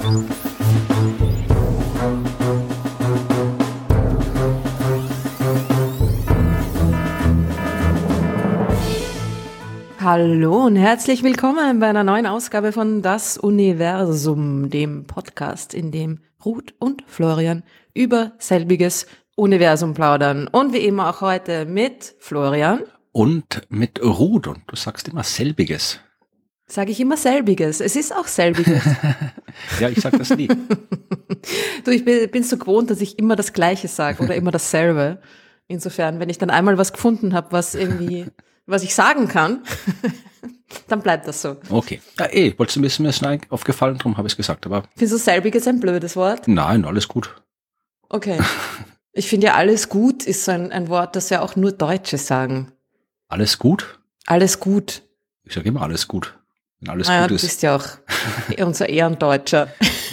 Hallo und herzlich willkommen bei einer neuen Ausgabe von Das Universum, dem Podcast, in dem Ruth und Florian über selbiges Universum plaudern. Und wie immer auch heute mit Florian. Und mit Ruth. Und du sagst immer selbiges. Sage ich immer selbiges. Es ist auch selbiges. Ja, ich sag das nie. Du, ich bin so gewohnt, dass ich immer das Gleiche sage oder immer dasselbe. Insofern, wenn ich dann einmal was gefunden habe, was ich sagen kann, dann bleibt das so. Okay. Ja, wolltest du mir ist aufgefallen, darum habe ich es gesagt. Aber Findest du selbiges ein blödes Wort? Nein, alles gut. Okay. Ich finde ja, alles gut ist so ein Wort, das ja auch nur Deutsche sagen. Alles gut? Alles gut. Ich sage immer alles gut. Wenn alles Naja, gut du ist. bist ja auch unser Ehrendeutscher.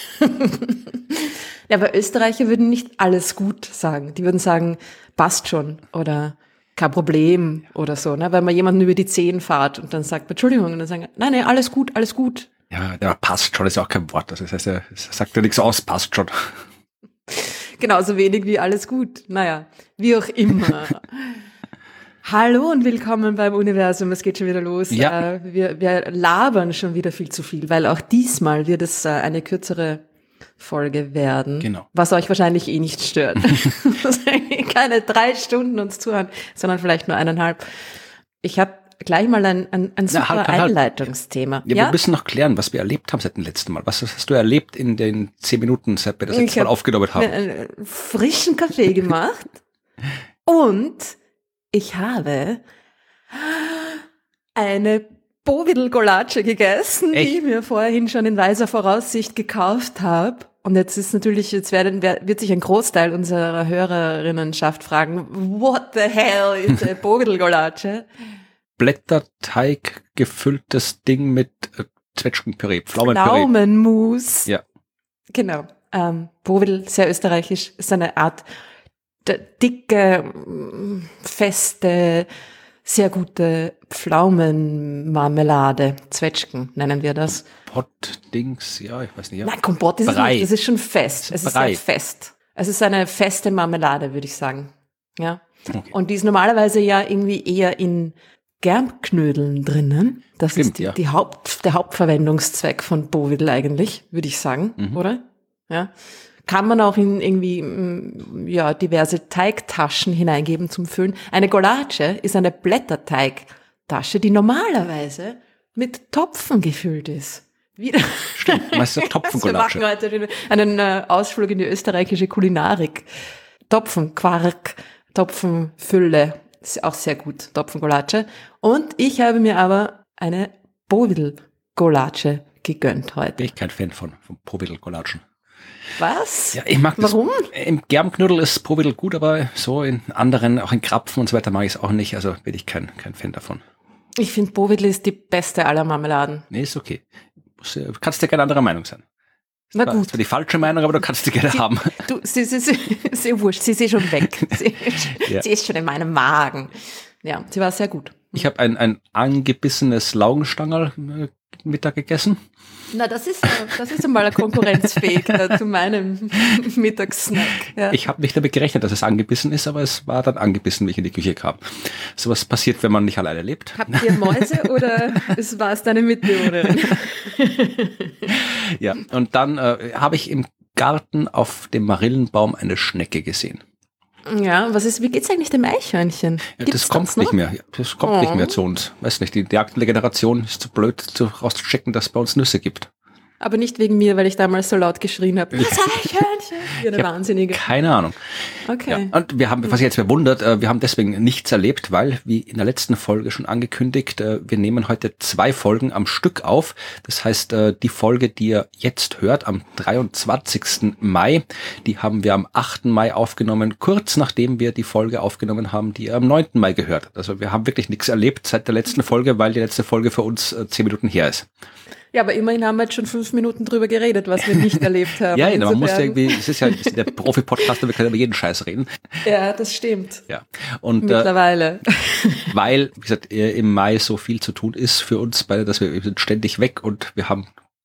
Ja, aber Österreicher würden nicht alles gut sagen. Die würden sagen, passt schon oder kein Problem oder so, ne? Weil man jemanden über die Zehen fährt und dann sagt, Entschuldigung, und dann sagen, nein, alles gut, alles gut. Ja, der passt schon, ist ja auch kein Wort. Das heißt, er sagt ja nichts aus, passt schon. Genauso wenig wie alles gut. Naja, wie auch immer. Hallo und willkommen beim Universum, es geht schon wieder los. Ja. Wir labern schon wieder viel zu viel, weil auch diesmal wird es eine kürzere Folge werden, Genau. Was euch wahrscheinlich eh nicht stört. Keine 3 Stunden uns zuhören, sondern vielleicht nur 1,5. Ich habe gleich mal ein super halt. Einleitungsthema. Ja, wir müssen noch klären, was wir erlebt haben seit dem letzten Mal. Was hast du erlebt in den 10 Minuten, seit wir das letzte Mal aufgenommen haben? Einen frischen Kaffee gemacht und ich habe eine Bovidel-Golatsche gegessen, Echt? die ich mir vorhin schon in weiser Voraussicht gekauft habe. Und jetzt ist natürlich, wird sich ein Großteil unserer Hörerinnenschaft fragen, what the hell ist eine Bovidel-Golatsche? Blätterteig gefülltes Ding mit Zwetschgenpüree, Pflaumenpüree. Pflaumenmus. Ja. Genau. Bovidel, sehr österreichisch, ist eine Art dicke, feste, sehr gute Pflaumenmarmelade. Zwetschgen nennen wir das. Kompott-Dings, ja, ich weiß nicht. Ja. Nein, Kompott ist es Brei. nicht, es ist schon fest. Es ist Brei. sehr fest. Es ist eine feste Marmelade, würde ich sagen. Ja. Okay. Und die ist normalerweise ja irgendwie eher in Germknödeln drinnen. Das Stimmt, ist der Hauptverwendungszweck von Bovidel eigentlich, würde ich sagen, oder? Ja. Kann man auch in irgendwie, diverse Teigtaschen hineingeben zum Füllen. Eine Golatsche ist eine Blätterteigtasche, die normalerweise mit Topfen gefüllt ist. Wieder. Stimmt, meistens Topfengolatsche. Wir machen heute einen Ausflug in die österreichische Kulinarik. Topfenquark, Topfenfülle, ist auch sehr gut, Topfengolatsche. Und ich habe mir aber eine Bovidel-Golatsche gegönnt heute. Bin ich kein Fan von Bovidel-Golatschen. Was? Ja, ich mag das. Warum? Im Germknödel ist Bovidel gut, aber so in anderen, auch in Krapfen und so weiter mag ich es auch nicht. Also bin ich kein Fan davon. Ich finde, Bovidel ist die beste aller Marmeladen. Nee, ist okay. Kannst dir keine andere Meinung sein. Na Das gut. war die falsche Meinung, aber du kannst die gerne haben. Du, sie ist wurscht, sie ist schon weg. Sie ist schon in meinem Magen. Ja, sie war sehr gut. Ich habe ein angebissenes Laugenstangerl Mittag gegessen. Na, das ist einmal konkurrenzfähig zu meinem Mittagssnack. Ja. Ich habe nicht damit gerechnet, dass es angebissen ist, aber es war dann angebissen, wie ich in die Küche kam. Sowas passiert, wenn man nicht alleine lebt. Habt ihr Mäuse oder war es deine Mitbewohnerin? Ja, und dann habe ich im Garten auf dem Marillenbaum eine Schnecke gesehen. Ja, wie geht's eigentlich dem Eichhörnchen? Ja, Gibt's das kommt noch? nicht mehr. Das kommt nicht mehr zu uns. Weiß nicht, die aktuelle Generation ist zu blöd, rauszuchecken, dass es bei uns Nüsse gibt. Aber nicht wegen mir, weil ich damals so laut geschrien habe. Das Eichhörnchen! Wie eine Wahnsinnige. Keine Ahnung. Okay. Ja, und wir haben, was ich jetzt bewundert, wir haben deswegen nichts erlebt, weil, wie in der letzten Folge schon angekündigt, wir nehmen heute 2 Folgen am Stück auf. Das heißt, die Folge, die ihr jetzt hört, am 23. Mai, die haben wir am 8. Mai aufgenommen, kurz nachdem wir die Folge aufgenommen haben, die ihr am 9. Mai gehört habt. Also wir haben wirklich nichts erlebt seit der letzten Folge, weil die letzte Folge für uns 10 Minuten her ist. Ja, aber immerhin haben wir jetzt schon 5 Minuten drüber geredet, was wir nicht erlebt haben. Ja, man muss ja irgendwie, es ist ja der Profi-Podcaster, wir können über jeden Scheiß reden. Ja, das stimmt. Ja. Und mittlerweile. Weil, wie gesagt, im Mai so viel zu tun ist für uns beide, dass wir sind ständig weg und wir haben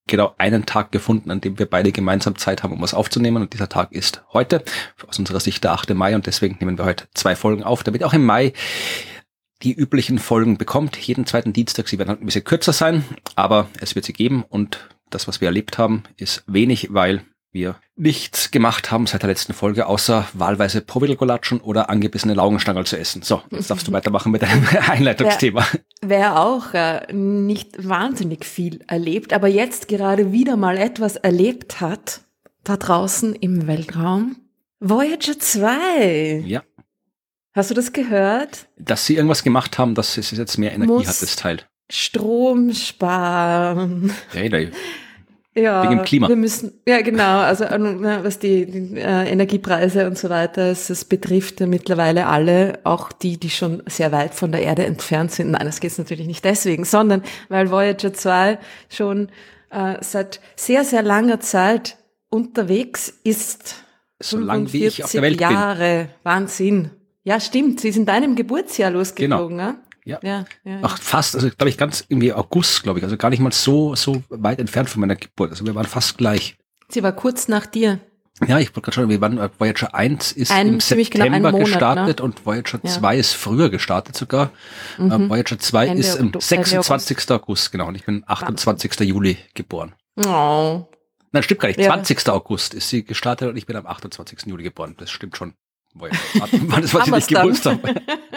genau einen Tag gefunden, an dem wir beide gemeinsam Zeit haben, um was aufzunehmen. Und dieser Tag ist heute, aus unserer Sicht der 8. Mai. Und deswegen nehmen wir heute 2 Folgen auf, damit auch im Mai die üblichen Folgen bekommt. Jeden zweiten Dienstag. Sie werden halt ein bisschen kürzer sein, aber es wird sie geben. Und das, was wir erlebt haben, ist wenig, weil wir nichts gemacht haben seit der letzten Folge, außer wahlweise Providel-Golatschen oder angebissene Laugenstangerl zu essen. So, jetzt darfst du weitermachen mit deinem Einleitungsthema. Wer auch nicht wahnsinnig viel erlebt, aber jetzt gerade wieder mal etwas erlebt hat, da draußen im Weltraum. Voyager 2. Ja. Hast du das gehört? Dass sie irgendwas gemacht haben, dass es jetzt mehr Energie hat, das Teil. Strom sparen. Hey. Ja, wegen dem Klima. Wir müssen, ja genau, also was die Energiepreise und so weiter, es betrifft ja mittlerweile alle, auch die schon sehr weit von der Erde entfernt sind. Nein, das geht natürlich nicht deswegen, sondern weil Voyager 2 schon seit sehr, sehr langer Zeit unterwegs ist. So lang wie ich auf der Welt Jahre. Wahnsinn. Ja, stimmt, sie ist in deinem Geburtsjahr losgeflogen, genau. Ne? Ja. Ach, fast, also glaube ich ganz irgendwie August, glaube ich, also gar nicht mal so weit entfernt von meiner Geburt. Also wir waren fast gleich. Sie war kurz nach dir. Ja, ich wollte gerade schauen, wir waren, Voyager 1 ist im September gestartet, ne? Und Voyager 2 ist früher gestartet sogar. Voyager 2 ist am 26. August, genau. Und ich bin 28. Juli geboren. Oh. Nein, stimmt gar nicht. 20. August ist sie gestartet und ich bin am 28. Juli geboren. Das stimmt schon. Wann ist, was ich nicht gewusst habe.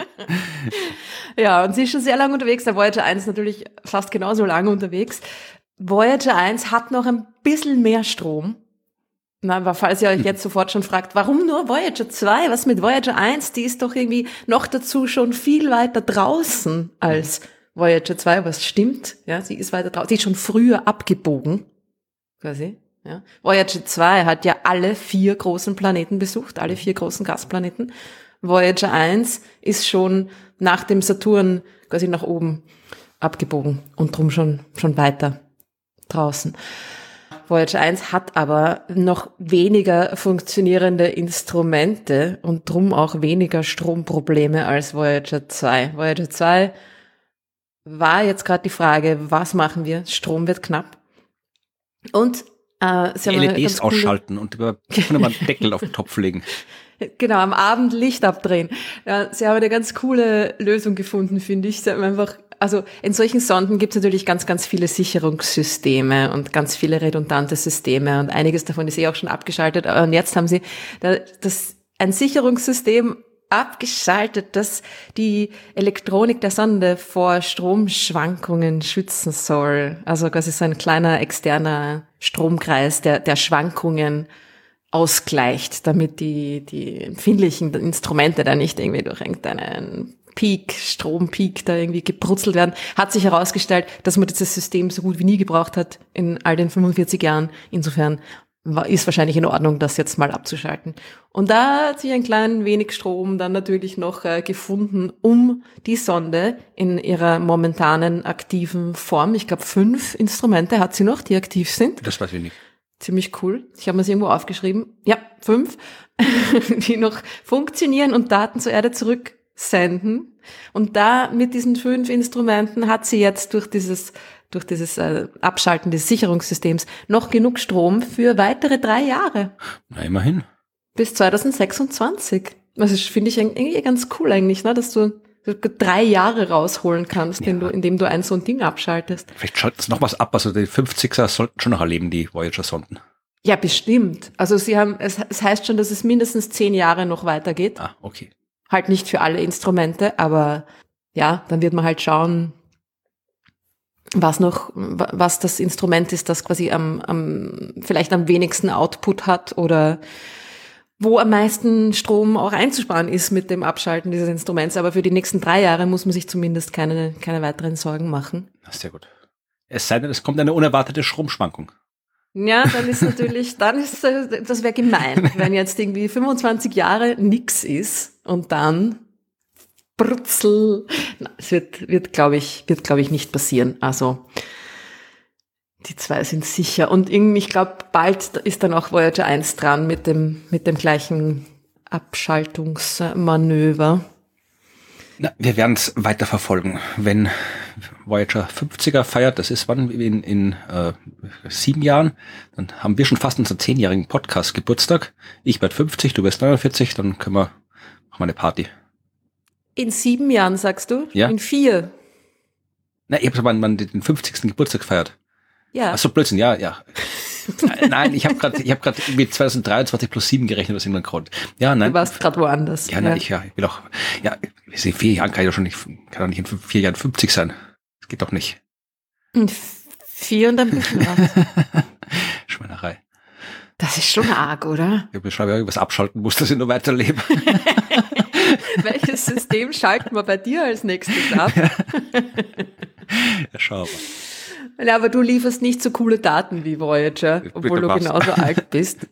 Ja, und sie ist schon sehr lange unterwegs. Der Voyager 1 natürlich fast genauso lange unterwegs. Voyager 1 hat noch ein bisschen mehr Strom. Na, aber falls ihr euch jetzt sofort schon fragt, warum nur Voyager 2? Was mit Voyager 1? Die ist doch irgendwie noch dazu schon viel weiter draußen als Voyager 2, was stimmt. Ja, sie ist weiter draußen. Sie ist schon früher abgebogen, quasi. Ja. Voyager 2 hat ja alle 4 großen Planeten besucht, alle 4 großen Gasplaneten. Voyager 1 ist schon nach dem Saturn quasi nach oben abgebogen und drum schon weiter draußen. Voyager 1 hat aber noch weniger funktionierende Instrumente und drum auch weniger Stromprobleme als Voyager 2. Voyager 2 war jetzt gerade die Frage, was machen wir? Strom wird knapp. Und sie haben LEDs ausschalten und über einen Deckel auf den Topf legen. Genau, am Abend Licht abdrehen. Ja, sie haben eine ganz coole Lösung gefunden, finde ich. Sie haben einfach, also in solchen Sonden gibt es natürlich ganz, ganz viele Sicherungssysteme und ganz viele redundante Systeme und einiges davon ist auch schon abgeschaltet. Und jetzt haben sie ein Sicherungssystem abgeschaltet, das die Elektronik der Sonde vor Stromschwankungen schützen soll. Also quasi so ein kleiner externer Stromkreis, der Schwankungen ausgleicht, damit die empfindlichen Instrumente da nicht irgendwie durch irgendeinen Strompeak da irgendwie gebrutzelt werden. Hat sich herausgestellt, dass man dieses System so gut wie nie gebraucht hat in all den 45 Jahren. Insofern ist wahrscheinlich in Ordnung, das jetzt mal abzuschalten. Und da hat sich ein klein wenig Strom dann natürlich noch gefunden, um die Sonde in ihrer momentanen aktiven Form, ich glaube 5 Instrumente hat sie noch, die aktiv sind. Das weiß ich nicht. Ziemlich cool. Ich habe mir das irgendwo aufgeschrieben. Ja, 5, die noch funktionieren und Daten zur Erde zurücksenden. Und da mit diesen 5 Instrumenten hat sie jetzt durch dieses Abschalten des Sicherungssystems noch genug Strom für weitere 3 Jahre. Na, immerhin. Bis 2026. Das finde ich irgendwie ganz cool eigentlich, ne, dass du 3 Jahre rausholen kannst, ja, indem du so ein Ding abschaltest. Vielleicht schaltet es noch was ab, also die 50er sollten schon noch erleben, die Voyager-Sonden. Ja, bestimmt. Also es heißt schon, dass es mindestens 10 Jahre noch weitergeht. Ah, okay. Halt nicht für alle Instrumente, aber ja, dann wird man halt schauen, was das Instrument ist, das quasi vielleicht am wenigsten Output hat oder wo am meisten Strom auch einzusparen ist mit dem Abschalten dieses Instruments. Aber für die nächsten 3 Jahre muss man sich zumindest keine weiteren Sorgen machen. Sehr gut. Es sei denn, es kommt eine unerwartete Stromschwankung. Ja, das wäre gemein, wenn jetzt irgendwie 25 Jahre nix ist und dann brutzel. Es wird glaube ich, nicht passieren. Also die 2 sind sicher. Und irgendwie, ich glaube, bald ist dann auch Voyager 1 dran mit dem gleichen Abschaltungsmanöver. Na, wir werden es weiter verfolgen. Wenn Voyager 50er feiert, das ist wann in 7 Jahren, dann haben wir schon fast unseren 10-jährigen Podcast Geburtstag. Ich werde 50, du wirst 49, dann machen wir eine Party. In 7 Jahren, sagst du? Ja. In 4? Na, ich habe man den 50. Geburtstag feiert. Ja. Ach so, Blödsinn, ja. Nein, ich habe gerade irgendwie 2023 plus 7 gerechnet aus irgendeinem Grund. Ja, nein. Du warst gerade woanders. Ja, nein, ich will auch, in 4 Jahren kann doch nicht in 4 Jahren 50 sein. Das geht doch nicht. In 4 und ein bisschen was. Schweinerei. Das ist schon arg, oder? Ich beschreibe ja, was abschalten muss, dass ich nur weiterlebe. Welches System schalten wir bei dir als nächstes ab? Ja, schau mal. Ja, aber du lieferst nicht so coole Daten wie Voyager, obwohl du genauso alt bist.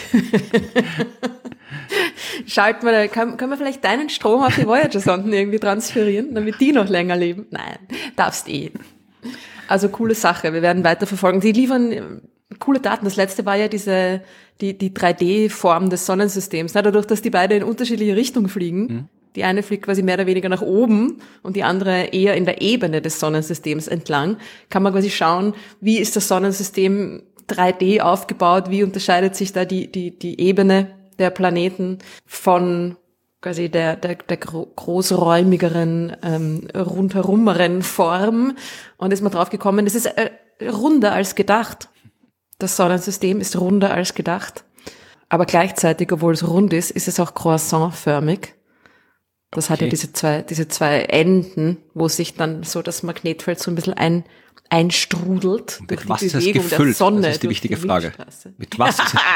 Können wir vielleicht deinen Strom auf die Voyager-Sonden irgendwie transferieren, damit die noch länger leben? Nein, darfst eh. Also coole Sache, wir werden weiter verfolgen. Die liefern coole Daten. Das letzte war ja die 3D-Form des Sonnensystems. Dadurch, dass die beide in unterschiedliche Richtungen fliegen, die eine fliegt quasi mehr oder weniger nach oben und die andere eher in der Ebene des Sonnensystems entlang, kann man quasi schauen, wie ist das Sonnensystem 3D aufgebaut, wie unterscheidet sich da die Ebene der Planeten von quasi der großräumigeren, rundherumeren Form. Und ist man drauf gekommen, es ist runder als gedacht. Das Sonnensystem ist runder als gedacht. Aber gleichzeitig, obwohl es rund ist es auch croissantförmig. Das hat ja diese zwei Enden, wo sich dann so das Magnetfeld so ein bisschen einstrudelt. Und mit was ist das gefüllt? Das ist die wichtige Frage. Mit was?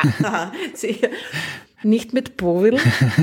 Nicht mit Bowl,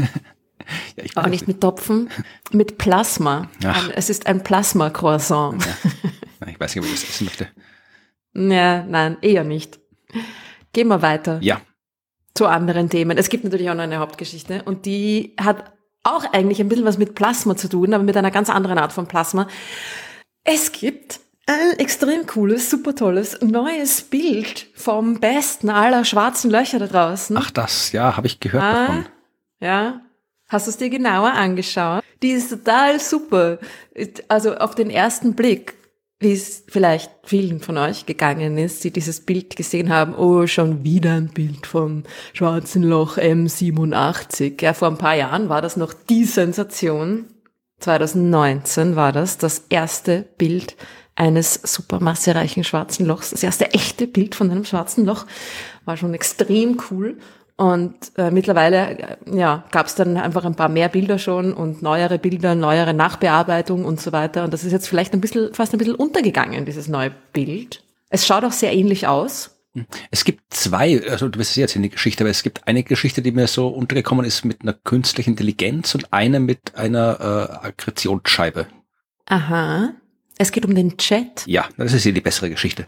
auch nicht mit Topfen, mit Plasma. Es ist ein Plasma-Croissant. Ja. Ich weiß nicht, ob ich das essen möchte. Ja, nein, eher nicht. Gehen wir weiter. Ja. Zu anderen Themen. Es gibt natürlich auch noch eine Hauptgeschichte und die hat auch eigentlich ein bisschen was mit Plasma zu tun, aber mit einer ganz anderen Art von Plasma. Es gibt ein extrem cooles, super tolles, neues Bild vom besten aller schwarzen Löcher da draußen. Ach habe ich gehört davon. Ja, hast du es dir genauer angeschaut? Die ist total super. Also auf den ersten Blick, wie es vielleicht vielen von euch gegangen ist, die dieses Bild gesehen haben, oh, schon wieder ein Bild vom schwarzen Loch M87. Ja, vor ein paar Jahren war das noch die Sensation. 2019 war das erste Bild eines supermassereichen schwarzen Lochs. Das erste echte Bild von einem schwarzen Loch war schon extrem cool. Und mittlerweile gab es dann einfach ein paar mehr Bilder schon und neuere Bilder, neuere Nachbearbeitung und so weiter. Und das ist jetzt vielleicht fast ein bisschen untergegangen, dieses neue Bild. Es schaut auch sehr ähnlich aus. Es gibt zwei, also du wirst jetzt in die Geschichte, aber es gibt eine Geschichte, die mir so untergekommen ist mit einer künstlichen Intelligenz und eine mit einer Akkretionsscheibe. Aha. Es geht um den Chat. Ja, das ist ja die bessere Geschichte.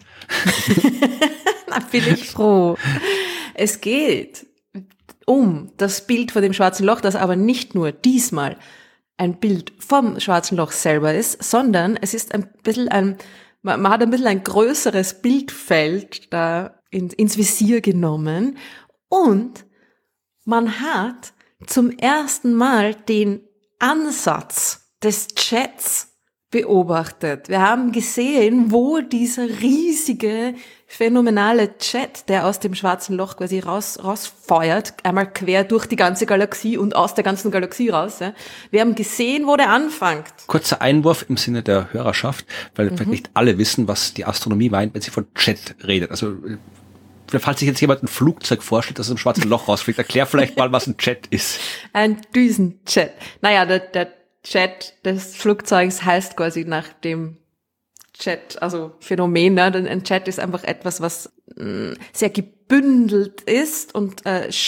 Na, bin ich froh. Es geht um das Bild von dem schwarzen Loch, das aber nicht nur diesmal ein Bild vom schwarzen Loch selber ist, sondern es ist ein bisschen man hat ein bisschen ein größeres Bildfeld da ins Visier genommen und man hat zum ersten Mal den Ansatz des Chats beobachtet. Wir haben gesehen, wo dieser riesige, phänomenale Chat, der aus dem schwarzen Loch quasi rausfeuert, einmal quer durch die ganze Galaxie und aus der ganzen Galaxie raus. Ja. Wir haben gesehen, wo der anfängt. Kurzer Einwurf im Sinne der Hörerschaft, weil vielleicht nicht alle wissen, was die Astronomie meint, wenn sie von Chat redet. Also falls sich jetzt jemand ein Flugzeug vorstellt, das aus dem schwarzen Loch rausfliegt, erklär vielleicht mal, was ein Chat ist. Ein Düsenchat. Naja, der Chat des Flugzeugs heißt quasi nach dem Chat, also Phänomen, ne? Ein Chat ist einfach etwas, was sehr gebündelt ist und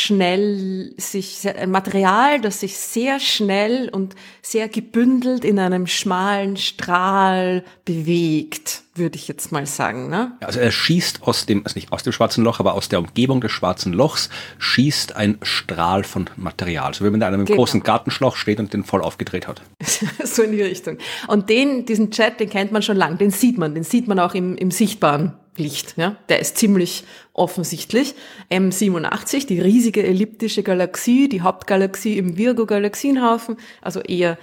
ein Material, das sich sehr schnell und sehr gebündelt in einem schmalen Strahl bewegt, würde ich jetzt mal sagen, ne? Also er schießt nicht aus dem schwarzen Loch, aber aus der Umgebung des schwarzen Lochs schießt ein Strahl von Material. So wie wenn da einer mit einem großen Gartenschlauch steht und den voll aufgedreht hat. So in die Richtung. Und diesen Chat, den kennt man schon lang, den sieht man auch im sichtbaren Licht, ja. Der ist ziemlich offensichtlich M87, die riesige elliptische Galaxie, die Hauptgalaxie im Virgo-Galaxienhaufen, also eher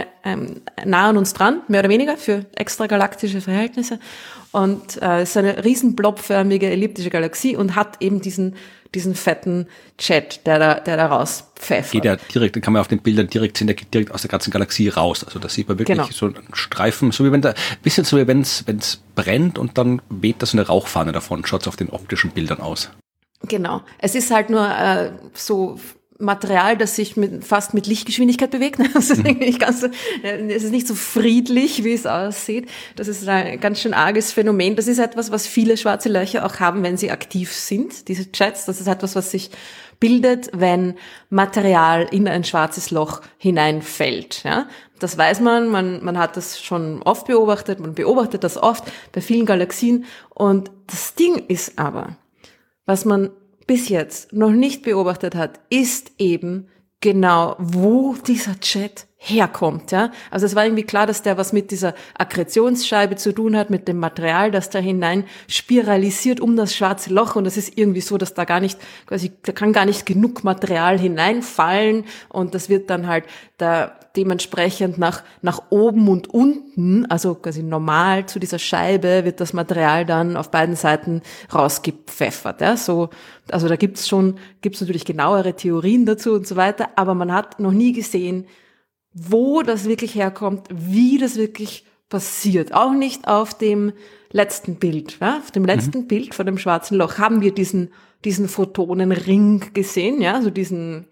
nah an uns dran, mehr oder weniger für extragalaktische Verhältnisse. Und es ist eine riesen blobförmige elliptische Galaxie und hat eben diesen fetten Jet, der da rauspfeffert. Geht ja direkt, den kann man auf den Bildern direkt sehen, der geht direkt aus der ganzen Galaxie raus. Also da sieht man wirklich so einen Streifen, so wie wenn bisschen so wie wenn's brennt und dann weht da so eine Rauchfahne davon, schaut's auf den optischen Bildern aus. Genau. Es ist halt nur so Material, das sich fast mit Lichtgeschwindigkeit bewegt. Das ist nicht ganz so, es ist nicht so friedlich, wie es aussieht. Das ist ein ganz schön arges Phänomen. Das ist etwas, was viele schwarze Löcher auch haben, wenn sie aktiv sind, diese Jets. Das ist etwas, was sich bildet, wenn Material in ein schwarzes Loch hineinfällt. Ja? Das weiß man hat das schon oft beobachtet, man beobachtet das oft bei vielen Galaxien. Und das Ding ist aber, was man bis jetzt noch nicht beobachtet hat, ist eben genau, wo dieser Jet herkommt. Ja? Also es war irgendwie klar, dass der was mit dieser Akkretionsscheibe zu tun hat, mit dem Material, das da hinein spiralisiert um das schwarze Loch. Und es ist irgendwie so, dass da kann gar nicht genug Material hineinfallen. Und das wird dann halt da dementsprechend nach oben und unten, also quasi normal zu dieser Scheibe, wird das Material dann auf beiden Seiten rausgepfeffert. Ja? So, also da gibt's natürlich genauere Theorien dazu und so weiter, aber man hat noch nie gesehen, wo das wirklich herkommt, wie das wirklich passiert. Auch nicht auf dem letzten Bild. Ja? Auf dem letzten Bild von dem schwarzen Loch haben wir diesen Photonenring gesehen, ja, so diesen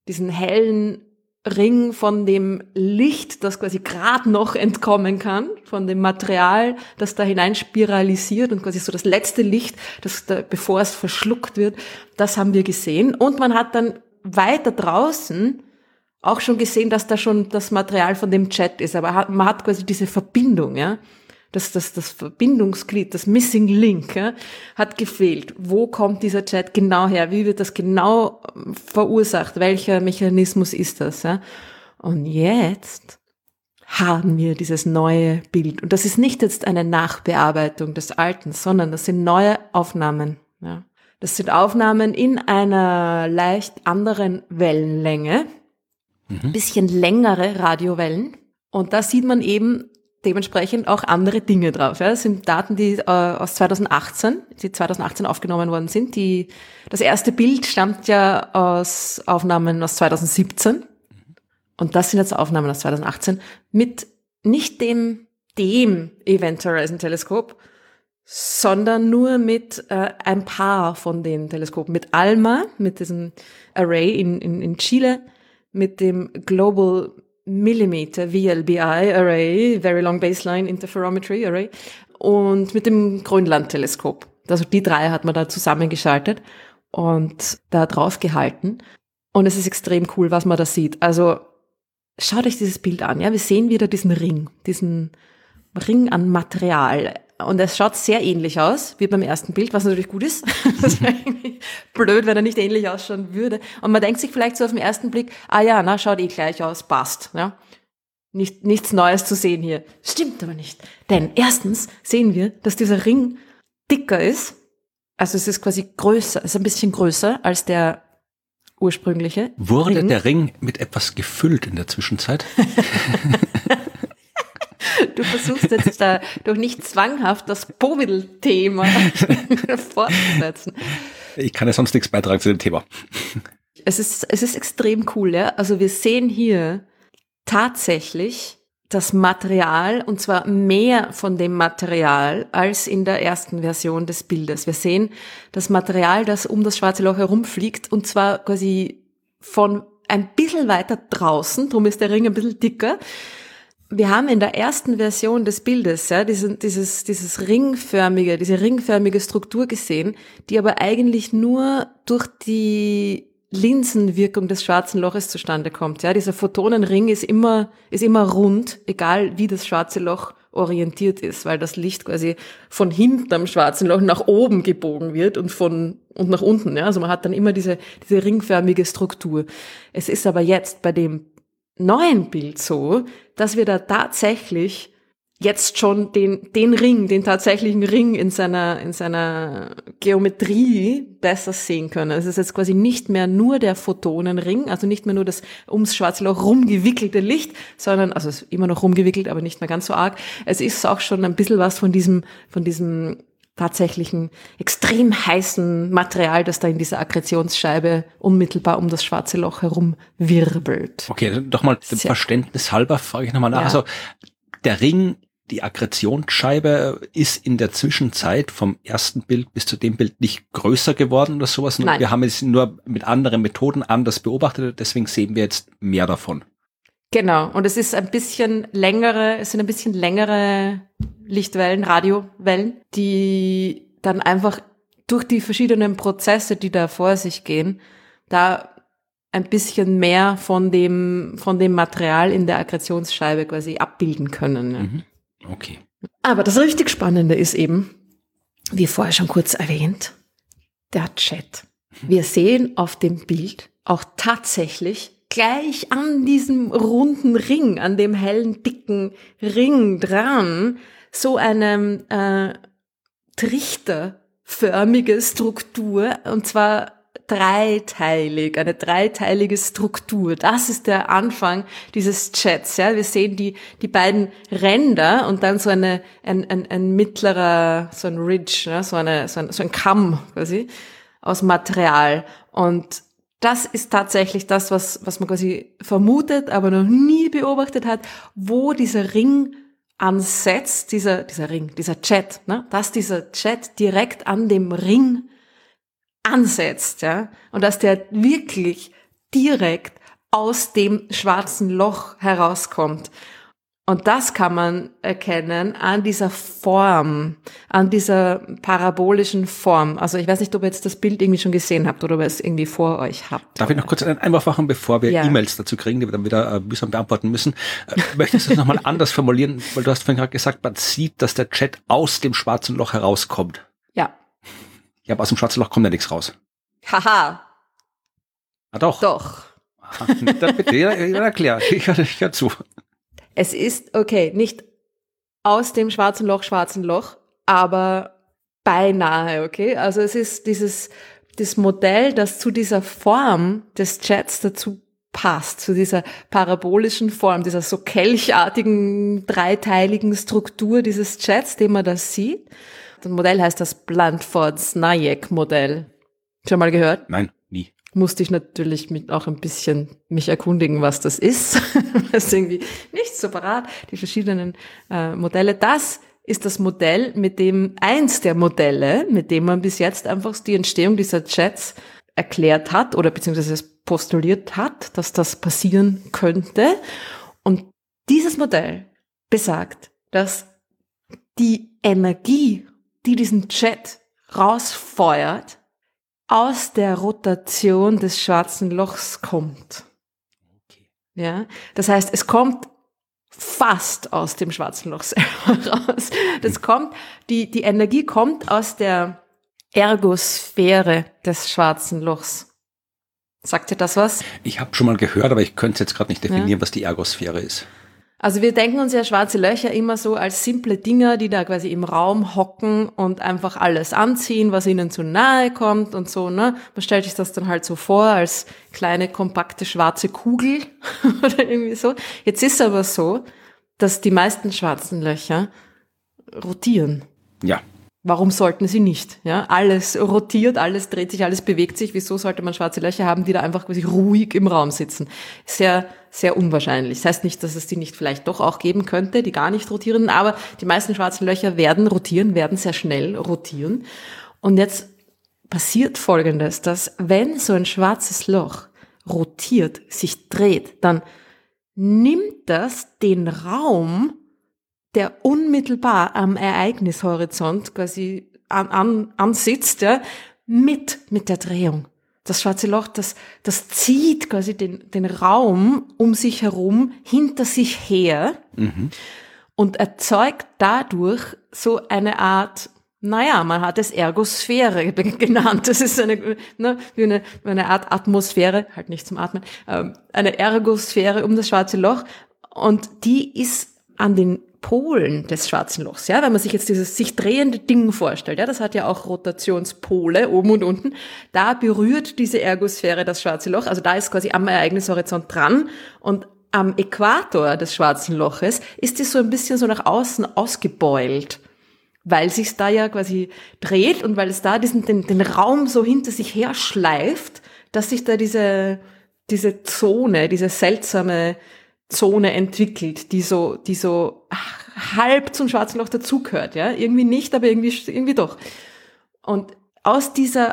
hellen Ring von dem Licht, das quasi gerade noch entkommen kann, von dem Material, das da hinein spiralisiert und quasi so das letzte Licht, das da, bevor es verschluckt wird, das haben wir gesehen. Und man hat dann weiter draußen auch schon gesehen, dass da schon das Material von dem Jet ist, aber man hat quasi diese Verbindung, ja. Das Verbindungsglied, das Missing Link, ja, hat gefehlt. Wo kommt dieser Jet genau her? Wie wird das genau verursacht? Welcher Mechanismus ist das? Ja? Und jetzt haben wir dieses neue Bild. Und das ist nicht jetzt eine Nachbearbeitung des Alten, sondern das sind neue Aufnahmen. Ja? Das sind Aufnahmen in einer leicht anderen Wellenlänge, bisschen längere Radiowellen. Und da sieht man eben dementsprechend auch andere Dinge drauf. Ja. Das sind Daten, die aus 2018 aufgenommen worden sind. Das erste Bild stammt ja aus Aufnahmen aus 2017. Und das sind jetzt Aufnahmen aus 2018 mit nicht dem Event Horizon Teleskop, sondern nur mit ein paar von den Teleskopen. Mit ALMA, mit diesem Array in Chile, mit dem Global Millimeter VLBI Array, Very Long Baseline Interferometry Array, und mit dem Grönland-Teleskop. Also die drei hat man da zusammengeschaltet und da drauf gehalten. Und es ist extrem cool, was man da sieht. Also schaut euch dieses Bild an. Ja, wir sehen wieder diesen Ring an Material. Und es schaut sehr ähnlich aus wie beim ersten Bild, was natürlich gut ist. Das wäre irgendwie blöd, wenn er nicht ähnlich ausschauen würde. Und man denkt sich vielleicht so auf den ersten Blick, schaut gleich aus, passt. Ja? Nichts Neues zu sehen hier. Stimmt aber nicht. Denn erstens sehen wir, dass dieser Ring dicker ist. Also es ist quasi größer, es ist ein bisschen größer als der ursprüngliche. Wurde der Ring mit etwas gefüllt in der Zwischenzeit? Du versuchst jetzt da doch nicht zwanghaft das Povidl-Thema fortzusetzen. Ich kann ja sonst nichts beitragen zu dem Thema. Es ist extrem cool, ja. Also wir sehen hier tatsächlich das Material, und zwar mehr von dem Material als in der ersten Version des Bildes. Wir sehen das Material, das um das schwarze Loch herumfliegt, und zwar quasi von ein bisschen weiter draußen, darum ist der Ring ein bisschen dicker. Wir haben in der ersten Version des Bildes ja diese ringförmige Struktur gesehen, die aber eigentlich nur durch die Linsenwirkung des schwarzen Loches zustande kommt. Ja, dieser Photonenring ist immer rund, egal wie das schwarze Loch orientiert ist, weil das Licht quasi von hinten am schwarzen Loch nach oben gebogen wird und nach unten. Ja, also man hat dann immer diese ringförmige Struktur. Es ist aber jetzt bei dem neuen Bild so, dass wir da tatsächlich jetzt schon den Ring, den tatsächlichen Ring in seiner Geometrie besser sehen können. Es ist jetzt quasi nicht mehr nur der Photonenring, also nicht mehr nur das ums Schwarze Loch rumgewickelte Licht, sondern, also es ist immer noch rumgewickelt, aber nicht mehr ganz so arg. Es ist auch schon ein bisschen was von diesem tatsächlichen extrem heißen Material, das da in dieser Akkretionsscheibe unmittelbar um das Schwarze Loch herum wirbelt. Okay, doch mal dem Verständnis halber frage ich nochmal nach. Ja. Also der Ring, die Akkretionsscheibe ist in der Zwischenzeit vom ersten Bild bis zu dem Bild nicht größer geworden oder sowas. Nein. Wir haben es nur mit anderen Methoden anders beobachtet, deswegen sehen wir jetzt mehr davon. Genau, und es sind ein bisschen längere Lichtwellen, Radiowellen, die dann einfach durch die verschiedenen Prozesse, die da vor sich gehen, da ein bisschen mehr von dem Material in der Akkretionsscheibe quasi abbilden können. Ja. Okay. Aber das richtig Spannende ist eben, wie vorher schon kurz erwähnt, der Chat. Wir sehen auf dem Bild auch tatsächlich gleich an diesem runden Ring, an dem hellen, dicken Ring dran, so eine trichterförmige Struktur, und zwar eine dreiteilige Struktur. Das ist der Anfang dieses Chats. Ja, wir sehen die beiden Ränder und dann so ein mittlerer, so ein Ridge, ne? so ein Kamm quasi aus Material. Und das ist tatsächlich das, was man quasi vermutet, aber noch nie beobachtet hat, wo dieser Ring ansetzt, dieser Chat, ne? Dass dieser Chat direkt an dem Ring ansetzt, ja, und dass der wirklich direkt aus dem schwarzen Loch herauskommt. Und das kann man erkennen an dieser Form, an dieser parabolischen Form. Also ich weiß nicht, ob ihr jetzt das Bild irgendwie schon gesehen habt oder ob ihr es irgendwie vor euch habt. Darf ich noch kurz einen Einwurf machen, bevor wir E-Mails dazu kriegen, die wir dann wieder mühsam beantworten müssen? Möchtest du es nochmal anders formulieren? Weil du hast vorhin gerade gesagt, man sieht, dass der Chat aus dem schwarzen Loch herauskommt. Ja. Ja, aber aus dem schwarzen Loch kommt ja nichts raus. Haha. Ah, doch. Doch. Aha, dann bitte, erklär. Ich höre zu. Es ist, okay, nicht aus dem schwarzen Loch, aber beinahe, okay? Also es ist das Modell, das zu dieser Form des Chats dazu passt, zu dieser parabolischen Form, dieser so kelchartigen, dreiteiligen Struktur dieses Chats, den man da sieht. Das Modell heißt das Blandford-Snijek-Modell. Schon mal gehört? Nein, nie. Musste ich natürlich auch ein bisschen mich erkundigen, was das ist. Das ist irgendwie nicht so parat, die verschiedenen Modelle. Das ist das Modell, eins der Modelle, mit dem man bis jetzt einfach die Entstehung dieser Chats erklärt hat oder beziehungsweise es postuliert hat, dass das passieren könnte. Und dieses Modell besagt, dass die Energie, die diesen Chat rausfeuert, aus der Rotation des schwarzen Lochs kommt. Okay. Ja, das heißt, es kommt fast aus dem schwarzen Loch selber raus. Die Energie kommt aus der Ergosphäre des schwarzen Lochs. Sagt dir das was? Ich habe schon mal gehört, aber ich könnte jetzt gerade nicht definieren, was die Ergosphäre ist. Also wir denken uns ja schwarze Löcher immer so als simple Dinger, die da quasi im Raum hocken und einfach alles anziehen, was ihnen zu nahe kommt und so, ne? Man stellt sich das dann halt so vor als kleine, kompakte, schwarze Kugel oder irgendwie so. Jetzt ist aber so, dass die meisten schwarzen Löcher rotieren. Ja. Warum sollten sie nicht? Ja, alles rotiert, alles dreht sich, alles bewegt sich. Wieso sollte man schwarze Löcher haben, die da einfach quasi ruhig im Raum sitzen? Sehr, sehr unwahrscheinlich. Das heißt nicht, dass es die nicht vielleicht doch auch geben könnte, die gar nicht rotieren, aber die meisten schwarzen Löcher werden sehr schnell rotieren. Und jetzt passiert Folgendes, dass wenn so ein schwarzes Loch rotiert, sich dreht, dann nimmt das den Raum, der unmittelbar am Ereignishorizont quasi ansitzt, ja, mit der Drehung. Das schwarze Loch, das zieht quasi den Raum um sich herum, hinter sich her und erzeugt dadurch so eine Art, man hat es Ergosphäre genannt. Das ist wie eine Art Atmosphäre, halt nicht zum Atmen, eine Ergosphäre um das schwarze Loch und die ist an den Polen des Schwarzen Lochs, ja, wenn man sich jetzt dieses sich drehende Ding vorstellt, ja, das hat ja auch Rotationspole oben und unten, da berührt diese Ergosphäre das Schwarze Loch, also da ist quasi am Ereignishorizont dran und am Äquator des Schwarzen Loches ist die so ein bisschen so nach außen ausgebeult, weil sich's da ja quasi dreht und weil es da den Raum so hinter sich her schleift, dass sich da diese Zone, diese seltsame Zone entwickelt, die so halb zum Schwarzen Loch dazugehört, ja, irgendwie nicht, aber irgendwie doch. Und aus dieser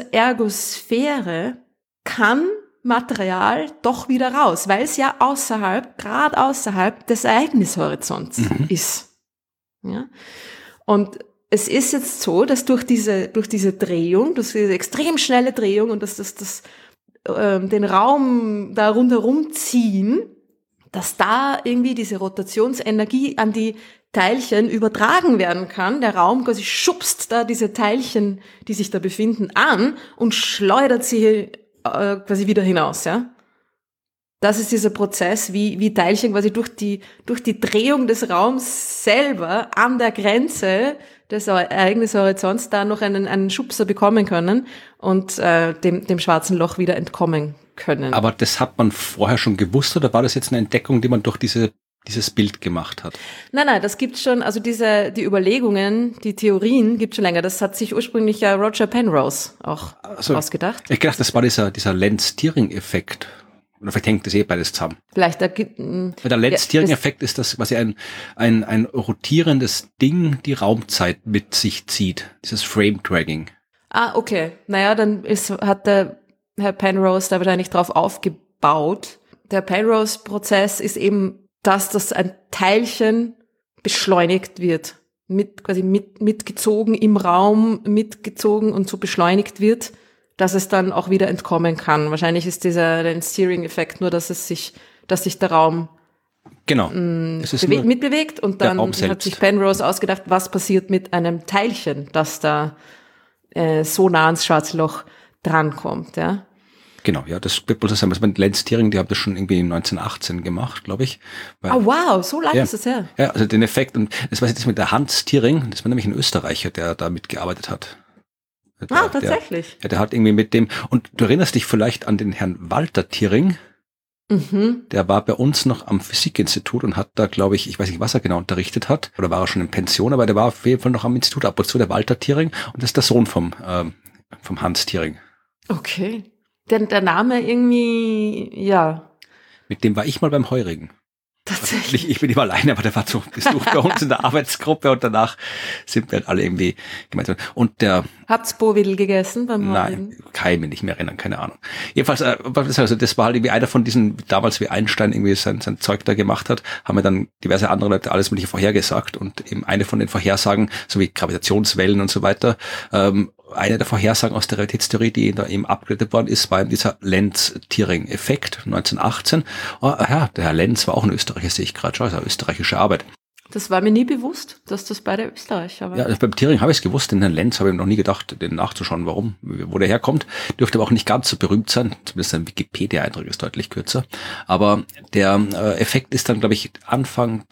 Ergosphäre kann Material doch wieder raus, weil es ja gerade außerhalb des Ereignishorizonts ist. Ja? Und es ist jetzt so, dass durch diese Drehung, durch diese extrem schnelle Drehung und dass den Raum da rundherum ziehen, dass da irgendwie diese Rotationsenergie an die Teilchen übertragen werden kann. Der Raum quasi schubst da diese Teilchen, die sich da befinden, an und schleudert sie quasi wieder hinaus, ja. Das ist dieser Prozess, wie Teilchen quasi durch die Drehung des Raums selber an der Grenze des Ereignishorizonts da noch einen Schubser bekommen können und dem Schwarzen Loch wieder entkommen können. Aber das hat man vorher schon gewusst oder war das jetzt eine Entdeckung, die man durch dieses Bild gemacht hat? Nein, das gibt's schon, also die Überlegungen, die Theorien gibt's schon länger. Das hat sich ursprünglich ja Roger Penrose auch ausgedacht. Ich dachte, das war dieser Lenz-Thirring-Effekt. Oder vielleicht hängt das beides zusammen. Vielleicht der Lenz-Thirring-Effekt ist das quasi ein rotierendes Ding, die Raumzeit mit sich zieht. Dieses Frame-Dragging. Ah, okay. Naja, dann hat der Herr Penrose da wahrscheinlich drauf aufgebaut. Der Penrose-Prozess ist eben, dass ein Teilchen beschleunigt wird. Quasi mitgezogen im Raum, mitgezogen und so beschleunigt wird, dass es dann auch wieder entkommen kann. Wahrscheinlich ist dieser Steering-Effekt nur, dass sich der Raum mitbewegt und dann hat sich Penrose ausgedacht, was passiert mit einem Teilchen, das da so nah ans Schwarze Loch drankommt, ja. Genau, ja, das wird wohl so sein. Also Lenz Thirring, die haben das schon irgendwie 1918 gemacht, glaube ich. Wow, so lange ist es her. Ja, also den Effekt, und das war jetzt mit der Hans Thirring, das war nämlich ein Österreicher, der da mitgearbeitet hat. Tatsächlich. Der hat irgendwie mit dem, und du erinnerst dich vielleicht an den Herrn Walter Thirring. Der war bei uns noch am Physikinstitut und hat da, glaube ich weiß nicht, was er genau unterrichtet hat, oder war er schon in Pension, aber der war auf jeden Fall noch am Institut ab und zu, der Walter Thirring, und das ist der Sohn vom Hans Thirring. Okay. Denn der Name irgendwie, ja. Mit dem war ich mal beim Heurigen. Tatsächlich. Ich bin immer alleine, aber der war zu Besuch bei uns in der Arbeitsgruppe und danach sind wir halt alle irgendwie gemeinsam. Und Habt's Bovidel gegessen beim Heurigen? Nein, kann ich mich nicht mehr erinnern, keine Ahnung. Jedenfalls, das war halt irgendwie einer von diesen, damals wie Einstein irgendwie sein Zeug da gemacht hat, haben wir dann diverse andere Leute alles mögliche vorhergesagt und eben eine von den Vorhersagen, so wie Gravitationswellen und so weiter, eine der Vorhersagen aus der Relativitätstheorie, die da eben abgeleitet worden ist, war eben dieser Lenz-Thirring-Effekt 1918. Der Herr Lenz war auch ein Österreicher, sehe ich gerade schon, also eine österreichische Arbeit. Das war mir nie bewusst, dass das beide Österreicher waren. Ja, beim Thirring habe ich es gewusst, den Herrn Lenz habe ich noch nie gedacht, den nachzuschauen, wo der herkommt. Dürfte aber auch nicht ganz so berühmt sein, zumindest ein Wikipedia-Eintrag ist deutlich kürzer. Aber der Effekt ist dann, glaube ich, Anfang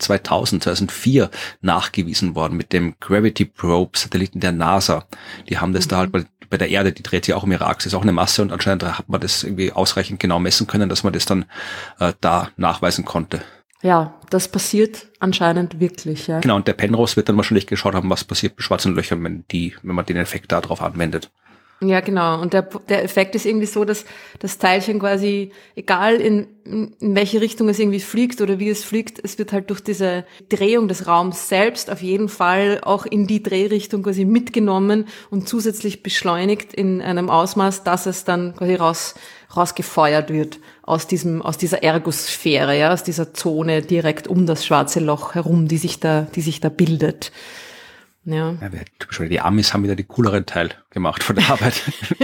2004 nachgewiesen worden mit dem Gravity Probe-Satelliten der NASA. Die haben das da halt bei der Erde, die dreht sich auch um ihre Achse, ist auch eine Masse und anscheinend hat man das irgendwie ausreichend genau messen können, dass man das dann da nachweisen konnte. Ja, das passiert anscheinend wirklich, ja. Genau, und der Penrose wird dann wahrscheinlich geschaut haben, was passiert mit schwarzen Löchern, wenn man den Effekt da drauf anwendet. Ja, genau. Und der Effekt ist irgendwie so, dass das Teilchen quasi, egal in welche Richtung es irgendwie fliegt oder wie es fliegt, es wird halt durch diese Drehung des Raums selbst auf jeden Fall auch in die Drehrichtung quasi mitgenommen und zusätzlich beschleunigt in einem Ausmaß, dass es dann quasi rausgefeuert wird aus dieser Ergosphäre, ja, aus dieser Zone direkt um das Schwarze Loch herum, die sich da bildet. Ja. Die Amis haben wieder den cooleren Teil gemacht von der Arbeit.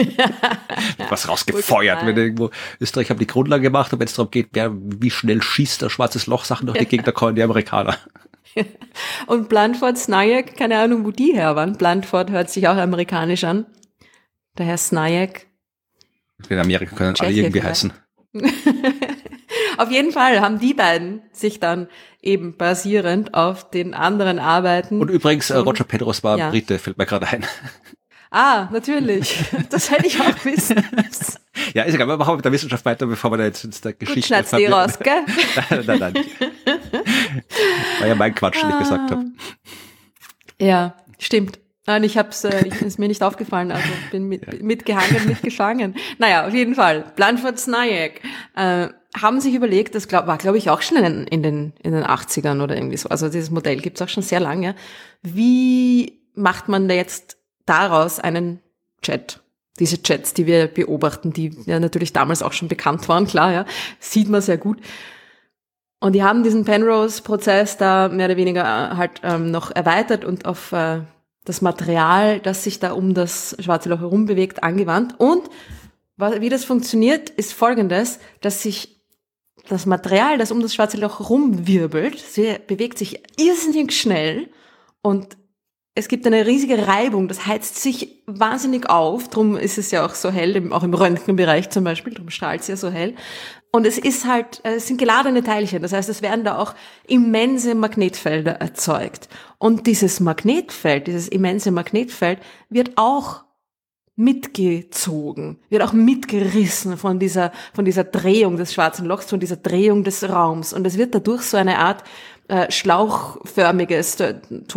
Was rausgefeuert. Wenn irgendwo Österreich haben die Grundlage gemacht und wenn es darum geht, wie schnell schießt der schwarzes Loch Sachen durch die Gegend, da kommen die Amerikaner. Und Blandford, Snijek, keine Ahnung, wo die her waren. Blandford hört sich auch amerikanisch an. Der Herr Snijek. In Amerika können alle irgendwie heißen. Auf jeden Fall haben die beiden sich dann eben basierend auf den anderen Arbeiten. Und übrigens, Roger Penrose war Brite, fällt mir gerade ein. Ah, natürlich. Das hätte ich auch wissen müssen. Ja, ist egal, wir machen mit der Wissenschaft weiter, bevor wir da jetzt in der Geschichte... Gut, schneid's die raus, gell? Nein. War ja mein Quatsch, den ich gesagt habe. Ja, stimmt. Nein, ist mir nicht aufgefallen, also bin mitgehangen, mitgeschlagen. Naja, auf jeden Fall. Blandford-Snayak haben sich überlegt, das war glaube ich auch schon in den 80ern oder irgendwie so, also dieses Modell gibt's auch schon sehr lange. Wie macht man da jetzt daraus einen Jet? Diese Jets, die wir beobachten, die ja natürlich damals auch schon bekannt waren, klar, ja, sieht man sehr gut. Und die haben diesen Penrose-Prozess da mehr oder weniger halt noch erweitert und auf das Material, das sich da um das Schwarze Loch herum bewegt, angewandt. Und wie das funktioniert, ist Folgendes, dass sich das Material, das um das Schwarze Loch rumwirbelt, bewegt sich irrsinnig schnell und es gibt eine riesige Reibung, das heizt sich wahnsinnig auf, drum ist es ja auch so hell, auch im Röntgenbereich zum Beispiel, drum strahlt es ja so hell. Und es sind geladene Teilchen, das heißt, es werden da auch immense Magnetfelder erzeugt. Und dieses immense Magnetfeld wird auch mitgezogen, wird auch mitgerissen von dieser Drehung des Schwarzen Lochs, von dieser Drehung des Raums. Und es wird dadurch so eine Art schlauchförmiges,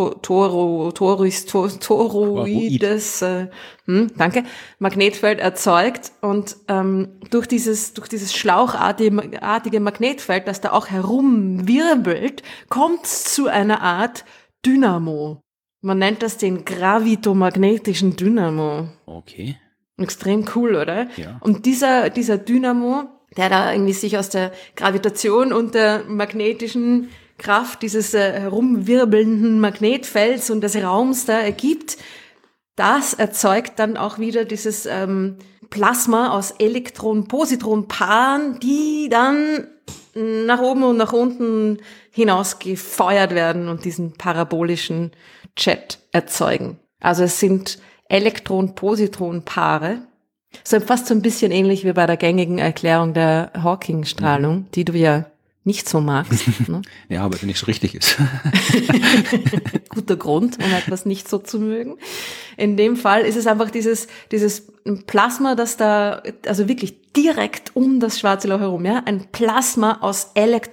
toroides, Magnetfeld erzeugt und durch dieses schlauchartige Magnetfeld, das da auch herumwirbelt, kommt es zu einer Art Dynamo. Man nennt das den gravitomagnetischen Dynamo. Okay. Extrem cool, oder? Ja. Und dieser Dynamo, der da irgendwie sich aus der Gravitation und der magnetischen Kraft dieses herumwirbelnden Magnetfelds und des Raums da ergibt, das erzeugt dann auch wieder dieses Plasma aus Elektron-Positron-Paaren, die dann nach oben und nach unten hinaus gefeuert werden und diesen parabolischen Jet erzeugen. Also es sind Elektron-Positron-Paare. So fast so ein bisschen ähnlich wie bei der gängigen Erklärung der Hawking-Strahlung, die du ja nicht so magst. Ne? Ja, aber wenn nicht so richtig ist. Guter Grund, um etwas nicht so zu mögen. In dem Fall ist es einfach dieses Plasma, das da, also wirklich direkt um das Schwarze Loch herum, ja, ein Plasma aus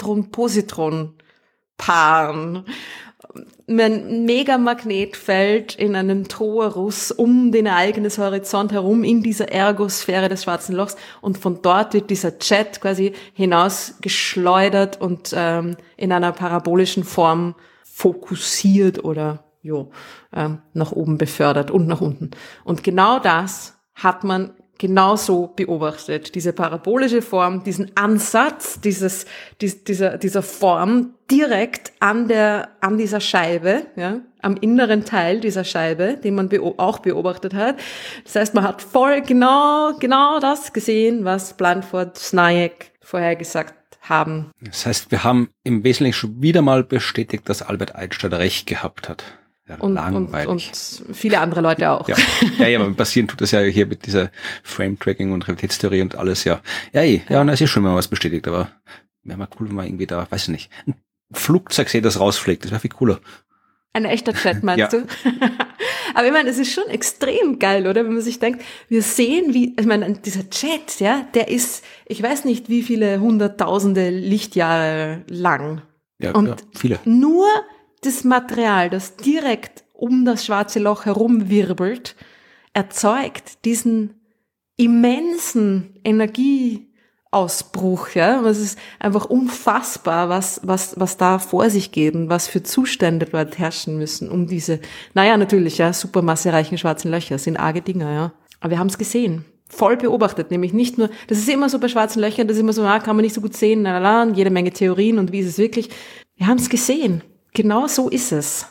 Elektron-Positron-Paaren. Ein Megamagnetfeld in einem Torus um den Ereignis Horizont herum in dieser Ergosphäre des Schwarzen Lochs und von dort wird dieser Jet quasi hinausgeschleudert und in einer parabolischen Form fokussiert oder nach oben befördert und nach unten. Und genau das hat man genauso beobachtet, diese parabolische Form, diesen Ansatz dieser Form direkt an dieser Scheibe, ja, am inneren Teil dieser Scheibe, den man auch beobachtet hat. Das heißt, man hat voll genau das gesehen, was Blandford-Snayak vorhergesagt haben. Das heißt, wir haben im Wesentlichen schon wieder mal bestätigt, dass Albert Einstein recht gehabt hat. Ja, langweilig. Und viele andere Leute auch. Ja, aber passieren tut das ja hier mit dieser Frame-Tracking und Realitätstheorie und alles, ja. Ja, es ist schon mal was bestätigt, aber wäre mal cool, wenn man irgendwie da, weiß ich nicht, ein Flugzeug sehe, das rausfliegt, das wäre viel cooler. Ein echter Jet, meinst du? Aber ich meine, es ist schon extrem geil, oder? Wenn man sich denkt, wir sehen, dieser Jet, ja, der ist, ich weiß nicht, wie viele hunderttausende Lichtjahre lang. Ja, viele. Nur das Material, das direkt um das Schwarze Loch herumwirbelt, erzeugt diesen immensen Energieausbruch, ja. Und es ist einfach unfassbar, was da vor sich geht und was für Zustände dort herrschen müssen, um diese, natürlich, ja, supermassereichen schwarzen Löcher, sind arge Dinger, ja. Aber wir haben es gesehen. Voll beobachtet, nämlich nicht nur, das ist immer so bei schwarzen Löchern, das ist immer so, kann man nicht so gut sehen, jede Menge Theorien und wie ist es wirklich. Wir haben es gesehen. Genau so ist es.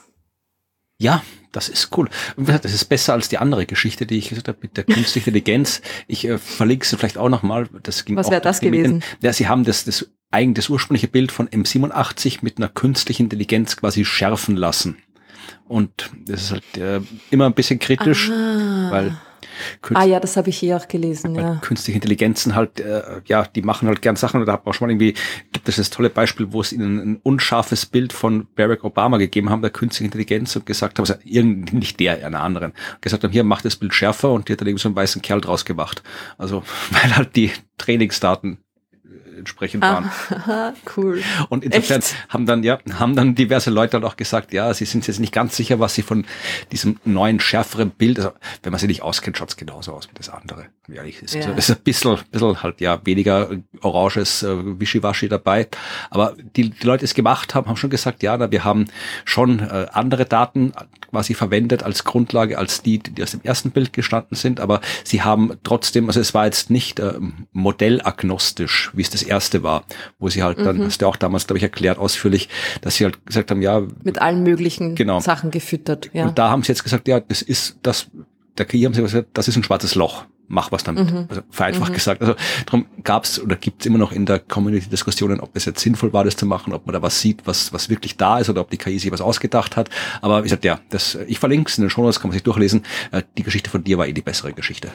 Ja, das ist cool. Das ist besser als die andere Geschichte, die ich gesagt habe mit der künstlichen Intelligenz. Ich verlinke sie vielleicht auch nochmal. Was wäre das gewesen? Ja, sie haben das ursprüngliche Bild von M87 mit einer künstlichen Intelligenz quasi schärfen lassen. Und das ist halt immer ein bisschen kritisch, weil Ja, das habe ich hier auch gelesen, ja. Künstliche Intelligenzen halt, die machen halt gern Sachen. Oder da hat man auch schon mal irgendwie, gibt es das tolle Beispiel, wo es ihnen ein unscharfes Bild von Barack Obama gegeben haben, der künstliche Intelligenz, und gesagt haben, also nicht der, einer anderen, gesagt haben, hier, mach das Bild schärfer, und die hat dann eben so einen weißen Kerl draus gemacht. Also, weil halt die Trainingsdaten entsprechend waren. Cool. Und insofern haben dann diverse Leute dann auch gesagt, ja, sie sind jetzt nicht ganz sicher, was sie von diesem neuen, schärferen Bild, also wenn man sich nicht auskennt, schaut es genauso aus wie das andere. Ehrlich ist. Also, es ist ein bisschen halt, weniger oranges Wischiwaschi dabei. Aber die Leute, die es gemacht haben, haben schon gesagt, ja, wir haben schon andere Daten quasi verwendet als Grundlage, als die aus dem ersten Bild gestanden sind. Aber sie haben trotzdem, also es war jetzt nicht modellagnostisch, wie es das erste war, wo sie halt dann, hast du auch damals, glaube ich, erklärt ausführlich, dass sie halt gesagt haben, ja. Mit allen möglichen Sachen gefüttert, ja. Und da haben sie jetzt gesagt, ja, der KI haben sie gesagt, das ist ein schwarzes Loch. Mach was damit. Also vereinfacht gesagt. Also darum gab's oder gibt's immer noch in der Community Diskussionen, ob es jetzt sinnvoll war, das zu machen, ob man da was sieht, was wirklich da ist, oder ob die KI sich was ausgedacht hat. Aber wie gesagt, ich verlinke es in den Shownotes, kann man sich durchlesen. Die Geschichte von dir war die bessere Geschichte.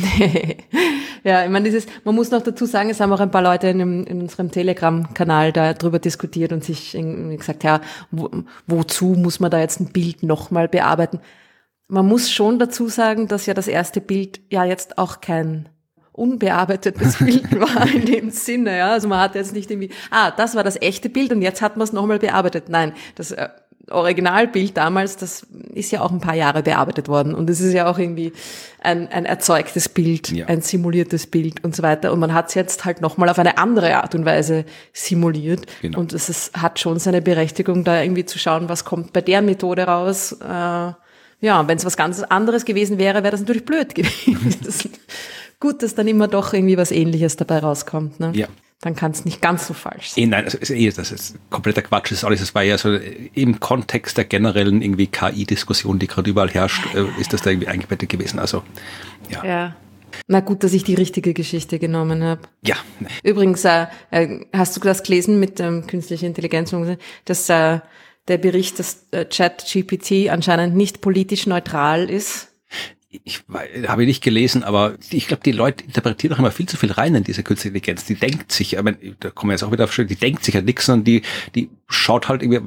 Ja, ich meine, man muss noch dazu sagen, es haben auch ein paar Leute in unserem Telegram-Kanal da drüber diskutiert und sich irgendwie gesagt, ja, wozu muss man da jetzt ein Bild nochmal bearbeiten? Man muss schon dazu sagen, dass ja das erste Bild ja jetzt auch kein unbearbeitetes Bild war in dem Sinne, ja. Also man hat jetzt nicht irgendwie, das war das echte Bild und jetzt hat man es nochmal bearbeitet. Nein, das Originalbild damals, das ist ja auch ein paar Jahre bearbeitet worden und es ist ja auch irgendwie ein erzeugtes Bild, ein simuliertes Bild und so weiter. Und man hat es jetzt halt nochmal auf eine andere Art und Weise simuliert. Genau. Und es hat schon seine Berechtigung, da irgendwie zu schauen, was kommt bei der Methode raus. Wenn es was ganz anderes gewesen wäre, wäre das natürlich blöd gewesen. Gut, dass dann immer doch irgendwie was Ähnliches dabei rauskommt. Ne? Ja. Dann kann es nicht ganz so falsch sein. Nein, das ist kompletter Quatsch. Das war ja so im Kontext der generellen irgendwie KI-Diskussion, die gerade überall herrscht, ist das da irgendwie eingebettet gewesen. Also, ja. Na gut, dass ich die richtige Geschichte genommen habe. Ja. Übrigens, hast du das gelesen mit künstlicher Intelligenz, dass der Bericht, dass ChatGPT anscheinend nicht politisch neutral ist? Ich habe nicht gelesen, aber ich glaube, die Leute interpretieren doch immer viel zu viel rein in diese künstliche Intelligenz. Die denkt sich, da kommen wir jetzt auch wieder auf, die denkt sich ja nichts, sondern die schaut halt irgendwie,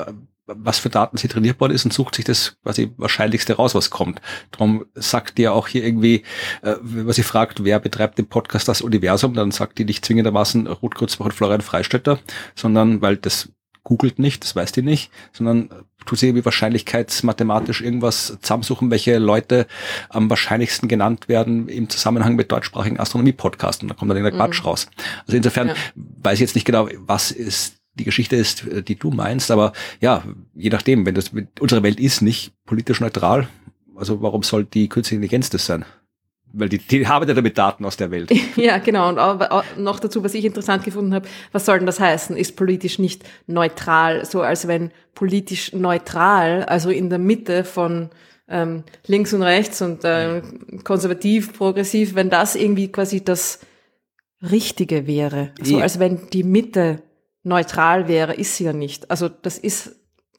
was für Daten sie trainiert worden ist und sucht sich das quasi Wahrscheinlichste raus, was kommt. Darum sagt die ja auch hier irgendwie, wenn sie fragt, wer betreibt den Podcast Das Universum, dann sagt die nicht zwingendermaßen Ruth Grützbach und Florian Freistetter, sondern weil das googelt nicht, das weiß die nicht, sondern tut sie irgendwie wahrscheinlichkeitsmathematisch irgendwas zusammensuchen, welche Leute am wahrscheinlichsten genannt werden im Zusammenhang mit deutschsprachigen Astronomie-Podcasts, und da kommt dann irgendein Quatsch raus. Also insofern weiß ich jetzt nicht genau, was die Geschichte ist, die du meinst, aber ja, je nachdem, wenn unsere Welt ist nicht politisch neutral, also warum soll die künstliche Intelligenz das sein? Weil die arbeitet ja mit Daten aus der Welt. Ja, genau. Und auch noch dazu, was ich interessant gefunden habe, was soll denn das heißen? Ist politisch nicht neutral? So als wenn politisch neutral, also in der Mitte von links und rechts und konservativ, progressiv, wenn das irgendwie quasi das Richtige wäre. So als wenn die Mitte neutral wäre, ist sie ja nicht. Also das ist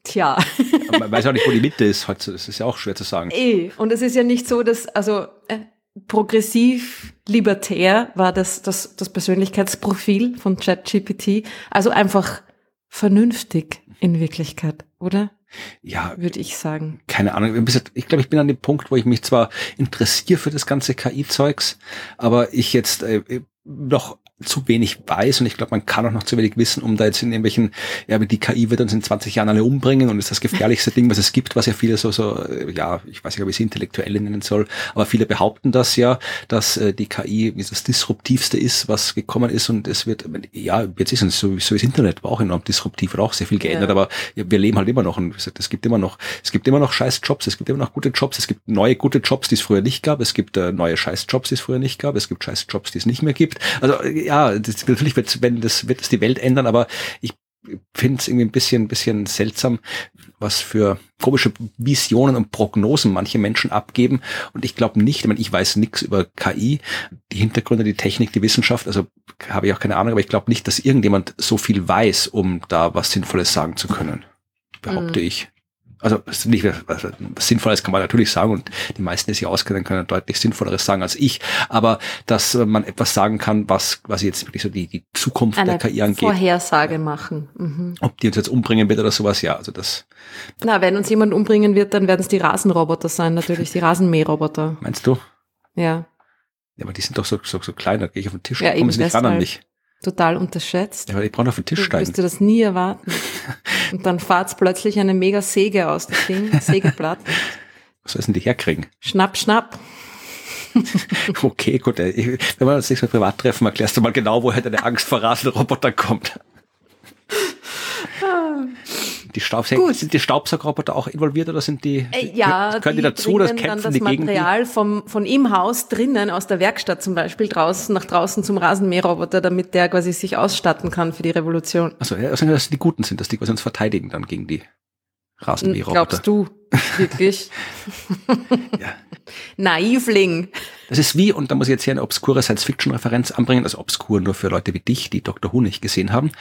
Man weiß auch nicht, wo die Mitte ist. Das ist ja auch schwer zu sagen. Und es ist ja nicht so, dass progressiv, libertär war das Persönlichkeitsprofil von ChatGPT. Also einfach vernünftig in Wirklichkeit, oder? Ja. Würde ich sagen. Keine Ahnung. Ich glaube, ich bin an dem Punkt, wo ich mich zwar interessiere für das ganze KI-Zeugs, aber ich jetzt noch zu wenig weiß, und ich glaube, man kann auch noch zu wenig wissen, um da jetzt in irgendwelchen, die KI wird uns in 20 Jahren alle umbringen und ist das gefährlichste Ding, was es gibt, was ja viele ich weiß nicht, ob ich es Intellektuelle nennen soll, aber viele behaupten das ja, dass die KI das Disruptivste ist, was gekommen ist, und es wird, jetzt ist es so wie das Internet, war auch enorm disruptiv, hat auch sehr viel geändert, aber wir leben halt immer noch, und es gibt immer noch scheiß Jobs, es gibt immer noch gute Jobs, es gibt neue gute Jobs, die es früher nicht gab, es gibt neue scheiß Jobs, die es früher nicht gab, es gibt scheiß Jobs, die es nicht mehr gibt, also natürlich wird es die Welt ändern, aber ich finde es irgendwie ein bisschen seltsam, was für komische Visionen und Prognosen manche Menschen abgeben, und ich glaube nicht, ich weiß nichts über KI, die Hintergründe, die Technik, die Wissenschaft, also habe ich auch keine Ahnung, aber ich glaube nicht, dass irgendjemand so viel weiß, um da was Sinnvolles sagen zu können, behaupte ich. Also nicht, was Sinnvolles kann man natürlich sagen und die meisten, die sich auskennen, können deutlich Sinnvolleres sagen als ich, aber dass man etwas sagen kann, was quasi jetzt wirklich so die Zukunft der KI angeht. Eine Vorhersage machen. Mhm. Ob die uns jetzt umbringen wird oder sowas, ja, also das. Na, wenn uns jemand umbringen wird, dann werden es die Rasenroboter sein, natürlich, die Rasenmäherroboter. Meinst du? Ja. Ja, aber die sind doch so klein, da gehe ich auf den Tisch, ja, kommen sie nicht ran an mich. Total unterschätzt. Ja, aber ich brauche auf den Tisch steigen. Du wirst dir das nie erwarten. Und dann fahrt's plötzlich eine mega Säge aus, das Ding, Sägeblatt. Was soll denn die herkriegen? Schnapp, schnapp. Okay, gut. Wenn wir uns nicht so privat treffen, erklärst du mal genau, woher deine Angst vor Rasenrobotern kommt. Sind die Staubsaugerroboter auch involviert oder sind die? Ja, können die dazu, das kämpfen dann die das gegen Material von im Haus drinnen, aus der Werkstatt zum Beispiel, nach draußen zum Rasenmäherroboter, damit der quasi sich ausstatten kann für die Revolution. Also, dass die Guten sind, dass die quasi uns verteidigen dann gegen die Rasenmäherroboter. Glaubst du wirklich? Ja. Naivling. Das ist wie, und da muss ich jetzt hier eine obskure Science-Fiction-Referenz anbringen, also obskur nur für Leute wie dich, die Doctor Who nicht gesehen haben.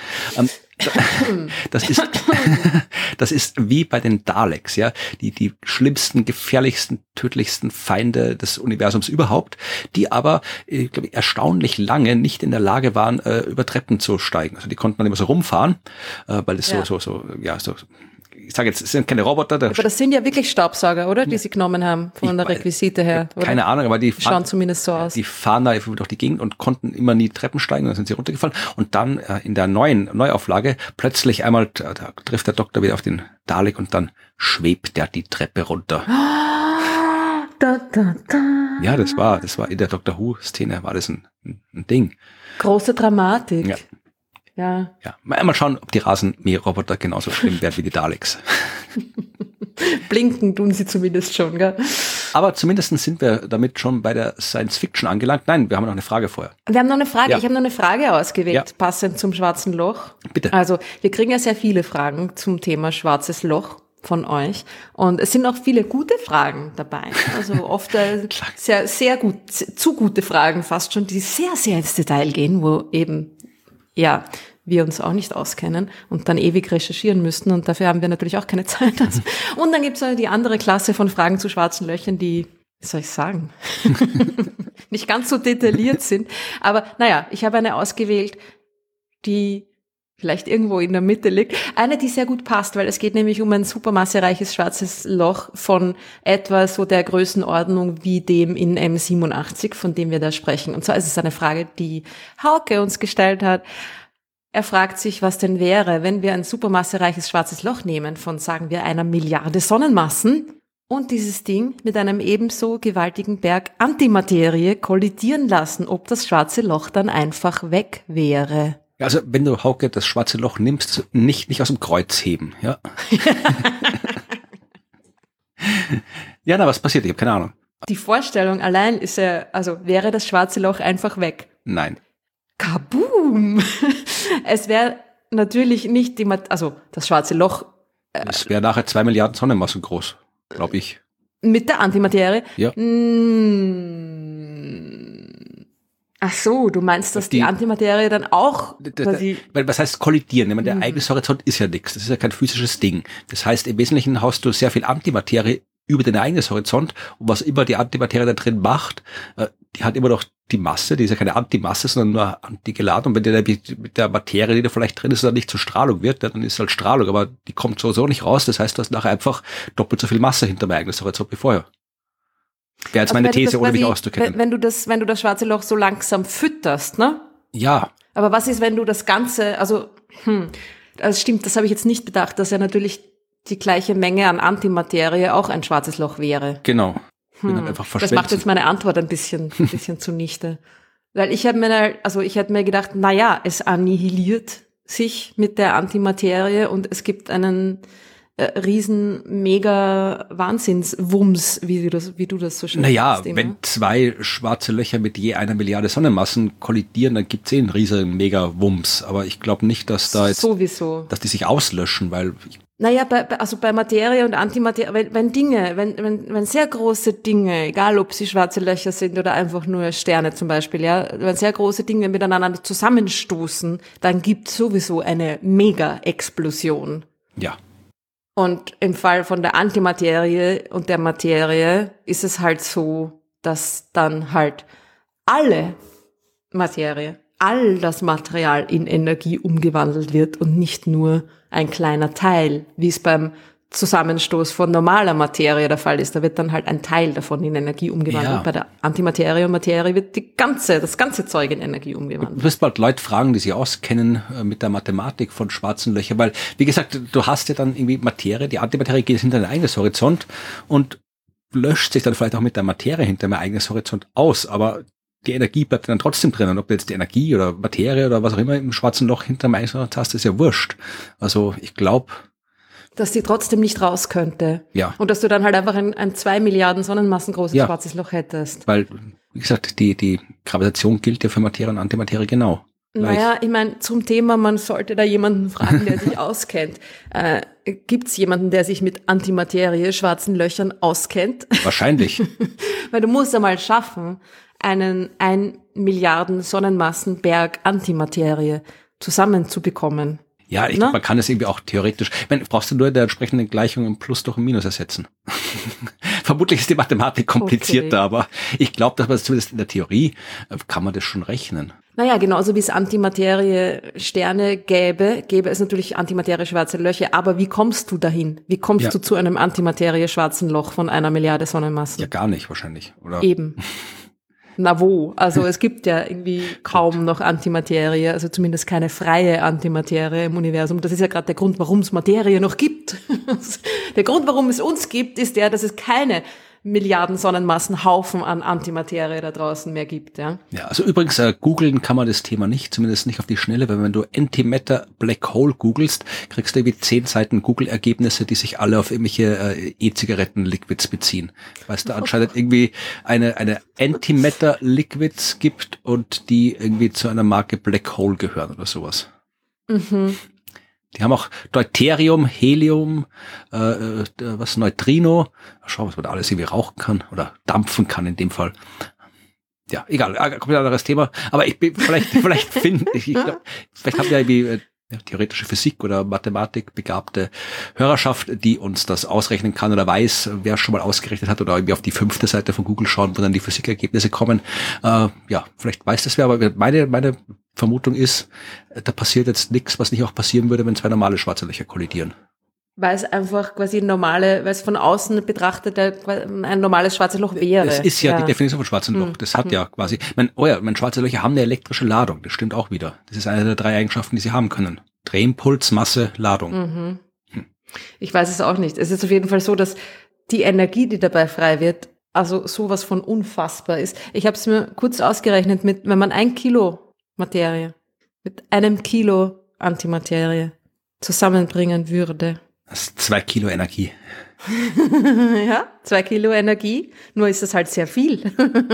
Das ist wie bei den Daleks, ja, die schlimmsten, gefährlichsten, tödlichsten Feinde des Universums überhaupt, die aber, ich glaube, erstaunlich lange nicht in der Lage waren, über Treppen zu steigen. Also die konnten man immer so rumfahren, weil es ich sage jetzt, es sind keine Roboter. Aber das sind ja wirklich Staubsauger, oder? Die sie genommen haben, von der Requisite her, oder? Keine Ahnung, aber die schauen zumindest so aus. Die fahren da durch die Gegend und konnten immer nie Treppen steigen, dann sind sie runtergefallen. Und dann in der Neuauflage plötzlich einmal da trifft der Doktor wieder auf den Dalek und dann schwebt der die Treppe runter. Ja, das war in der Doctor Who-Szene, war das ein Ding. Große Dramatik. Ja. Mal schauen, ob die Rasenmäherroboter genauso schlimm werden wie die Daleks. Blinken tun sie zumindest schon, gell? Aber zumindest sind wir damit schon bei der Science-Fiction angelangt. Nein, wir haben noch eine Frage vorher. Wir haben noch eine Frage. Ja. Ich habe noch eine Frage ausgewählt, passend zum Schwarzen Loch. Bitte. Also, wir kriegen ja sehr viele Fragen zum Thema Schwarzes Loch von euch. Und es sind auch viele gute Fragen dabei. Also oft sehr, sehr gut, zu gute Fragen fast schon, die sehr, sehr ins Detail gehen, wo eben, wir uns auch nicht auskennen und dann ewig recherchieren müssten und dafür haben wir natürlich auch keine Zeit. Also. Und dann gibt es die andere Klasse von Fragen zu schwarzen Löchern, die, wie soll ich sagen, nicht ganz so detailliert sind. Aber naja, ich habe eine ausgewählt, die vielleicht irgendwo in der Mitte liegt. Eine, die sehr gut passt, weil es geht nämlich um ein supermassereiches schwarzes Loch von etwa so der Größenordnung wie dem in M87, von dem wir da sprechen. Und zwar ist es eine Frage, die Hauke uns gestellt hat. Er fragt sich, was denn wäre, wenn wir ein supermassereiches schwarzes Loch nehmen von, sagen wir, 1 Milliarde Sonnenmassen und dieses Ding mit einem ebenso gewaltigen Berg Antimaterie kollidieren lassen, ob das schwarze Loch dann einfach weg wäre. Also wenn du, Hauke, das schwarze Loch nimmst, nicht aus dem Kreuz heben, ja? Ja, na, was passiert? Ich habe keine Ahnung. Die Vorstellung allein ist ja, also wäre das schwarze Loch einfach weg? Nein. Kaboom! Es wäre natürlich nicht also das schwarze Loch. Es wäre nachher 2 Milliarden Sonnenmassen groß, glaube ich. Mit der Antimaterie? Ja. Ach so, du meinst, dass die Antimaterie dann auch quasi... Was heißt kollidieren? Ich meine, der Ereignishorizont ist ja nichts. Das ist ja kein physisches Ding. Das heißt, im Wesentlichen hast du sehr viel Antimaterie über den Ereignishorizont und was immer die Antimaterie da drin macht, die hat immer noch die Masse, die ist ja keine Antimasse, sondern nur antigeladen. Und wenn die mit der Materie, die da vielleicht drin ist, dann nicht zur Strahlung wird, dann ist halt Strahlung, aber die kommt sowieso nicht raus. Das heißt, du hast nachher einfach doppelt so viel Masse hinter dem Ereignishorizont wie vorher. Wäre jetzt meine These, ohne mich auszukennen. Wenn du das schwarze Loch so langsam fütterst, ne? Ja. Aber was ist, wenn du das Ganze, also, das stimmt, das habe ich jetzt nicht bedacht, dass ja natürlich die gleiche Menge an Antimaterie auch ein schwarzes Loch wäre. Genau. Einfach das macht jetzt meine Antwort ein bisschen zunichte. Weil ich hätte mir gedacht, naja, es annihiliert sich mit der Antimaterie und es gibt einen riesen mega Wahnsinnswumms, wie du das so schön sagst. Naja, wenn 2 schwarze Löcher mit je 1 Milliarde Sonnenmassen kollidieren, dann gibt's einen riesen mega Wumms. Aber ich glaube nicht, dass da jetzt, sowieso, dass die sich auslöschen, weil naja, bei Materie und Antimaterie, wenn sehr große Dinge, egal ob sie schwarze Löcher sind oder einfach nur Sterne zum Beispiel, ja, wenn sehr große Dinge miteinander zusammenstoßen, dann gibt's sowieso eine Mega-Explosion. Ja. Und im Fall von der Antimaterie und der Materie ist es halt so, dass dann halt alle Materie, all das Material in Energie umgewandelt wird und nicht nur ein kleiner Teil, wie es beim Zusammenstoß von normaler Materie der Fall ist. Da wird dann halt ein Teil davon in Energie umgewandelt. Ja. Bei der Antimaterie und Materie wird das ganze Zeug in Energie umgewandelt. Du wirst bald Leute fragen, die sich auskennen mit der Mathematik von schwarzen Löchern, weil, wie gesagt, du hast ja dann irgendwie Materie, die Antimaterie geht hinter dein eigenes Horizont und löscht sich dann vielleicht auch mit der Materie hinter mein eigenes Horizont aus, aber die Energie bleibt dann trotzdem drin. Und ob du jetzt die Energie oder Materie oder was auch immer im schwarzen Loch hinter meinem eigenes Horizont hast, ist ja wurscht. Also ich glaube, dass die trotzdem nicht raus könnte. Ja. Und dass du dann halt einfach ein 2 Milliarden Sonnenmassen großes schwarzes Loch hättest. Weil, wie gesagt, die Gravitation gilt ja für Materie und Antimaterie genau. Naja, ich meine, zum Thema, man sollte da jemanden fragen, der sich auskennt. Gibt's jemanden, der sich mit Antimaterie, schwarzen Löchern auskennt? Wahrscheinlich. Weil du musst einmal schaffen, einen 1 Milliarden Sonnenmassenberg Antimaterie zusammenzubekommen. Ja, ich glaube, man kann es irgendwie auch theoretisch. Brauchst du nur der entsprechenden Gleichung ein Plus durch ein Minus ersetzen. Vermutlich ist die Mathematik komplizierter, aber ich glaube, dass man zumindest in der Theorie kann man das schon rechnen. Naja, genauso wie es Antimaterie-Sterne gäbe es natürlich Antimaterie-schwarze Löcher. Aber wie kommst du dahin? Wie kommst du zu einem Antimaterie-schwarzen Loch von 1 Milliarde Sonnenmassen? Ja, gar nicht wahrscheinlich, oder? Eben. Na wo? Also es gibt ja irgendwie kaum noch Antimaterie, also zumindest keine freie Antimaterie im Universum. Das ist ja gerade der Grund, warum es Materie noch gibt. Der Grund, warum es uns gibt, ist der, dass es keine Milliarden Sonnenmassenhaufen an Antimaterie da draußen mehr gibt. Ja, also übrigens, googeln kann man das Thema nicht, zumindest nicht auf die Schnelle, weil wenn du Antimatter Black Hole googelst, kriegst du irgendwie 10 Seiten Google-Ergebnisse, die sich alle auf irgendwelche E-Zigaretten-Liquids beziehen. Weil es da anscheinend irgendwie eine Antimatter-Liquids gibt und die irgendwie zu einer Marke Black Hole gehören oder sowas. Mhm. Die haben auch Deuterium, Helium, Neutrino. Schau, was man da alles irgendwie rauchen kann oder dampfen kann in dem Fall. Ja, egal, komplett anderes Thema. Aber vielleicht finde ich, vielleicht haben wir irgendwie theoretische Physik oder Mathematik begabte Hörerschaft, die uns das ausrechnen kann oder weiß, wer schon mal ausgerechnet hat oder irgendwie auf die 5. Seite von Google schauen, wo dann die Physikergebnisse kommen. Vielleicht weiß das wer, aber meine Vermutung ist, da passiert jetzt nichts, was nicht auch passieren würde, wenn 2 normale schwarze Löcher kollidieren. Weil es einfach quasi weil es von außen betrachtet ein normales schwarzes Loch wäre. Das ist ja die Definition von schwarzem Loch. Das hat ja quasi, schwarze Löcher haben eine elektrische Ladung. Das stimmt auch wieder. Das ist eine der 3 Eigenschaften, die sie haben können. Drehimpuls, Masse, Ladung. Ich weiß es auch nicht. Es ist auf jeden Fall so, dass die Energie, die dabei frei wird, also sowas von unfassbar ist. Ich habe es mir kurz ausgerechnet wenn man 1 Kilo Materie mit 1 Kilo Antimaterie zusammenbringen würde. Das ist 2 Kilo Energie. Ja, 2 Kilo Energie, nur ist das halt sehr viel.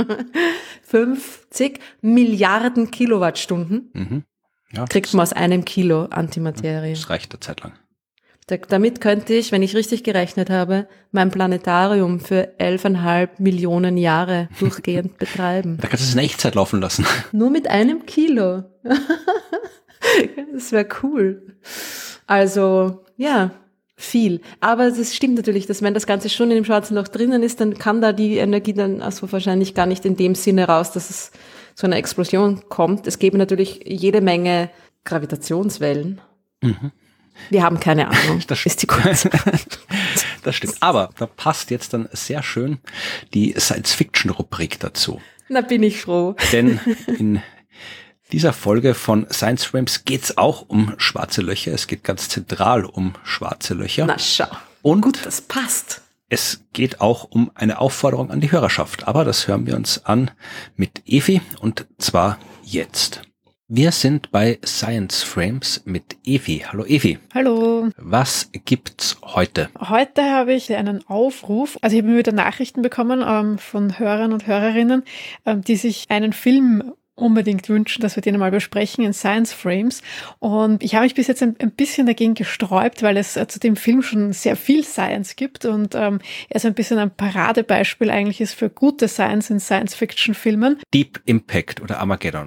50 Milliarden Kilowattstunden kriegt man aus 1 Kilo Antimaterie. Das reicht eine Zeit lang. Damit könnte ich, wenn ich richtig gerechnet habe, mein Planetarium für 11,5 Millionen Jahre durchgehend betreiben. Da kannst du es in Echtzeit laufen lassen. Nur mit 1 Kilo. Das wäre cool. Also, ja, viel. Aber es stimmt natürlich, dass wenn das Ganze schon in dem schwarzen Loch drinnen ist, dann kann da die Energie dann also wahrscheinlich gar nicht in dem Sinne raus, dass es zu einer Explosion kommt. Es gäbe natürlich jede Menge Gravitationswellen. Wir haben keine Ahnung. Das ist die kurze. Das stimmt. Aber da passt jetzt dann sehr schön die Science-Fiction-Rubrik dazu. Na, bin ich froh. Denn in dieser Folge von Science Frames geht's auch um schwarze Löcher. Es geht ganz zentral um schwarze Löcher. Na schau. Und gut, das passt. Es geht auch um eine Aufforderung an die Hörerschaft. Aber das hören wir uns an mit Evi und zwar jetzt. Wir sind bei Science Frames mit Evi. Hallo Evi. Hallo. Was gibt's heute? Heute habe ich einen Aufruf. Also ich habe wieder Nachrichten bekommen von Hörern und Hörerinnen, die sich einen Film unbedingt wünschen, dass wir den mal besprechen in Science Frames. Und ich habe mich bis jetzt ein bisschen dagegen gesträubt, weil es zu dem Film schon sehr viel Science gibt und er so ein bisschen ein Paradebeispiel eigentlich ist für gute Science in Science-Fiction-Filmen. Deep Impact oder Armageddon.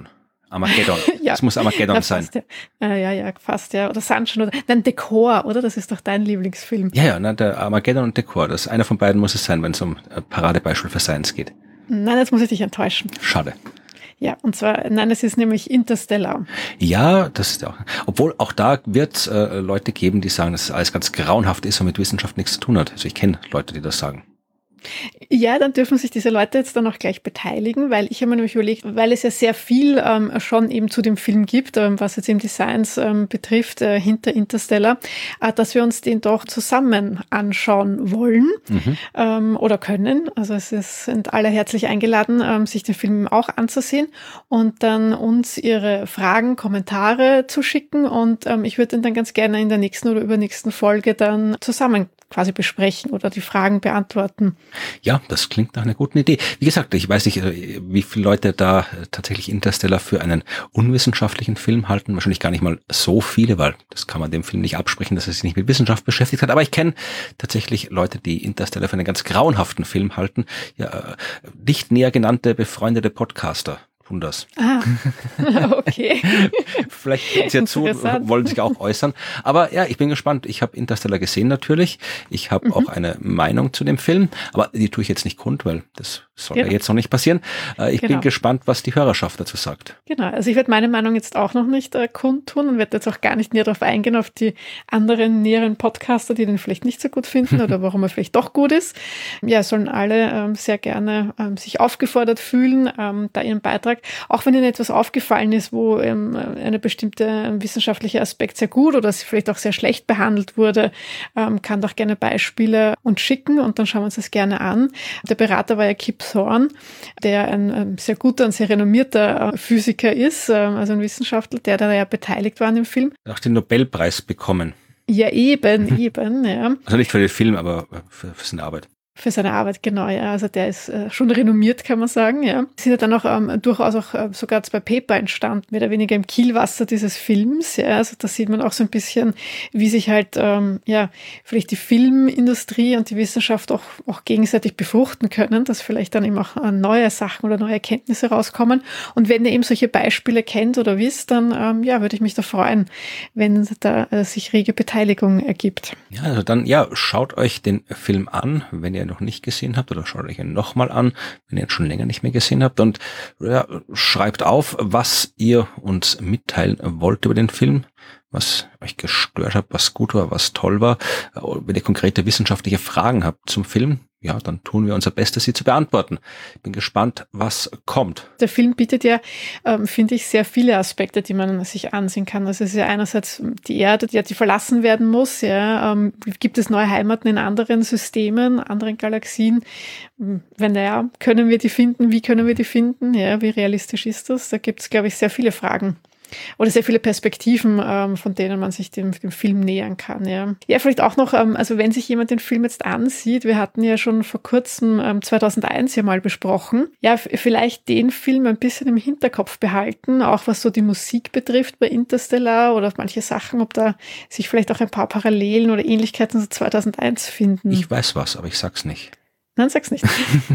Armageddon. Ja. Das muss Armageddon sein. Ja, fast, ja. Oder Sunshine oder dann Dekor, oder? Das ist doch dein Lieblingsfilm. Ja, der Armageddon und Dekor. Das einer von beiden muss es sein, wenn es um Paradebeispiel für Science geht. Nein, jetzt muss ich dich enttäuschen. Schade. Ja, und zwar, nein, es ist nämlich Interstellar. Ja, das ist auch, obwohl auch da wird es Leute geben, die sagen, dass es alles ganz grauenhaft ist und mit Wissenschaft nichts zu tun hat. Also ich kenne Leute, die das sagen. Ja, dann dürfen sich diese Leute jetzt dann auch gleich beteiligen, weil ich habe mir nämlich überlegt, weil es ja sehr viel schon eben zu dem Film gibt, was jetzt eben die Science betrifft, hinter Interstellar, dass wir uns den doch zusammen anschauen wollen oder können. Also sind alle herzlich eingeladen, sich den Film auch anzusehen und dann uns ihre Fragen, Kommentare zu schicken und ich würde den dann ganz gerne in der nächsten oder übernächsten Folge dann zusammen quasi besprechen oder die Fragen beantworten. Ja, das klingt nach einer guten Idee. Wie gesagt, ich weiß nicht, wie viele Leute da tatsächlich Interstellar für einen unwissenschaftlichen Film halten. Wahrscheinlich gar nicht mal so viele, weil das kann man dem Film nicht absprechen, dass er sich nicht mit Wissenschaft beschäftigt hat. Aber ich kenne tatsächlich Leute, die Interstellar für einen ganz grauenhaften Film halten. Ja, nicht näher genannte befreundete Podcaster. Das. Okay. Vielleicht hören Sie ja zu, wollen sich auch äußern. Aber ja, ich bin gespannt. Ich habe Interstellar gesehen natürlich. Ich habe auch eine Meinung zu dem Film, aber die tue ich jetzt nicht kund, weil das soll ja jetzt noch nicht passieren. Ich bin gespannt, was die Hörerschaft dazu sagt. Genau, also ich werde meine Meinung jetzt auch noch nicht kundtun und werde jetzt auch gar nicht näher darauf eingehen, auf die anderen näheren Podcaster, die den vielleicht nicht so gut finden oder warum er vielleicht doch gut ist. Ja, sollen alle sehr gerne sich aufgefordert fühlen, da ihren Beitrag, auch wenn Ihnen etwas aufgefallen ist, wo eine bestimmte wissenschaftliche Aspekt sehr gut oder vielleicht auch sehr schlecht behandelt wurde, kann doch gerne Beispiele uns schicken und dann schauen wir uns das gerne an. Der Berater war ja Kip Thorne, der ein sehr guter und sehr renommierter Physiker ist, also ein Wissenschaftler, der da ja beteiligt war an dem Film. Auch den Nobelpreis bekommen. Ja, eben, ja. Also nicht für den Film, aber für seine Arbeit. Für seine Arbeit, genau, ja. Also der ist schon renommiert, kann man sagen, ja. Sind ja dann auch durchaus auch sogar 2 Paper entstanden, mehr oder weniger im Kielwasser dieses Films, ja. Also da sieht man auch so ein bisschen, wie sich halt, vielleicht die Filmindustrie und die Wissenschaft auch gegenseitig befruchten können, dass vielleicht dann eben auch neue Sachen oder neue Erkenntnisse rauskommen. Und wenn ihr eben solche Beispiele kennt oder wisst, dann, würde ich mich da freuen, wenn da sich rege Beteiligung ergibt. Ja, also dann, schaut euch den Film an, wenn ihr noch nicht gesehen habt, oder schaut euch ihn nochmal an, wenn ihr ihn schon länger nicht mehr gesehen habt, und schreibt auf, was ihr uns mitteilen wollt über den Film, was euch gestört hat, was gut war, was toll war. Wenn ihr konkrete wissenschaftliche Fragen habt zum Film, dann tun wir unser Bestes, sie zu beantworten. Ich bin gespannt, was kommt. Der Film bietet ja, finde ich, sehr viele Aspekte, die man sich ansehen kann. Also es ist ja einerseits die Erde, die verlassen werden muss. Ja, gibt es neue Heimaten in anderen Systemen, anderen Galaxien? Wenn können wir die finden? Wie können wir die finden? Ja, wie realistisch ist das? Da gibt es, glaube ich, sehr viele Fragen. Oder sehr viele Perspektiven, von denen man sich dem Film nähern kann. Ja, vielleicht auch noch, also wenn sich jemand den Film jetzt ansieht, wir hatten ja schon vor kurzem 2001 ja mal besprochen, vielleicht den Film ein bisschen im Hinterkopf behalten, auch was so die Musik betrifft bei Interstellar oder manche Sachen, ob da sich vielleicht auch ein paar Parallelen oder Ähnlichkeiten zu 2001 finden. Ich weiß was, aber ich sag's nicht. Nein, sag's nicht.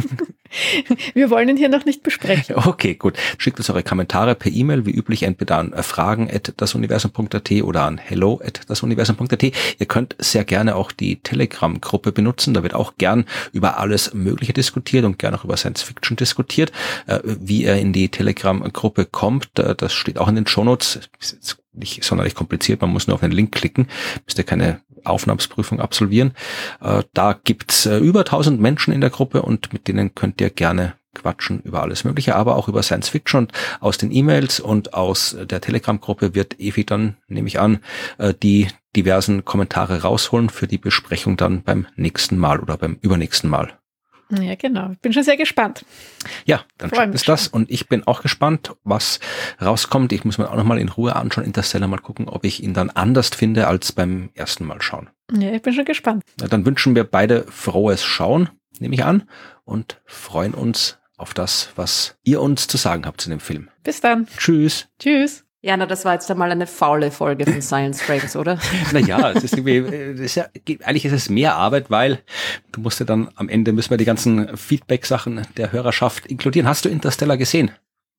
Wir wollen ihn hier noch nicht besprechen. Okay, gut. Schickt uns eure Kommentare per E-Mail, wie üblich, entweder an fragen@dasuniversum.at oder an hello@dasuniversum.at. Ihr könnt sehr gerne auch die Telegram-Gruppe benutzen. Da wird auch gern über alles Mögliche diskutiert und gern auch über Science Fiction diskutiert. Wie ihr in die Telegram-Gruppe kommt, das steht auch in den Shownotes. Ist jetzt nicht sonderlich kompliziert, man muss nur auf den Link klicken, müsst ihr keine Aufnahmsprüfung absolvieren. Da gibt's über 1000 Menschen in der Gruppe und mit denen könnt ihr gerne quatschen über alles Mögliche, aber auch über Science Fiction. Und aus den E-Mails und aus der Telegram-Gruppe wird Evi dann, nehme ich an, die diversen Kommentare rausholen für die Besprechung dann beim nächsten Mal oder beim übernächsten Mal. Ja, genau. Ich bin schon sehr gespannt. Ja, dann schickt es das und ich bin auch gespannt, was rauskommt. Ich muss mir auch nochmal in Ruhe anschauen, Interstellar, mal gucken, ob ich ihn dann anders finde als beim ersten Mal schauen. Ja, ich bin schon gespannt. Ja, dann wünschen wir beide frohes Schauen, nehme ich an, und freuen uns auf das, was ihr uns zu sagen habt zu dem Film. Bis dann. Tschüss. Tschüss. Jana, das war jetzt einmal eine faule Folge von Science Frames, oder? Naja, es ist irgendwie, eigentlich ist es mehr Arbeit, weil du musst ja dann am Ende, müssen wir die ganzen Feedback-Sachen der Hörerschaft inkludieren. Hast du Interstellar gesehen?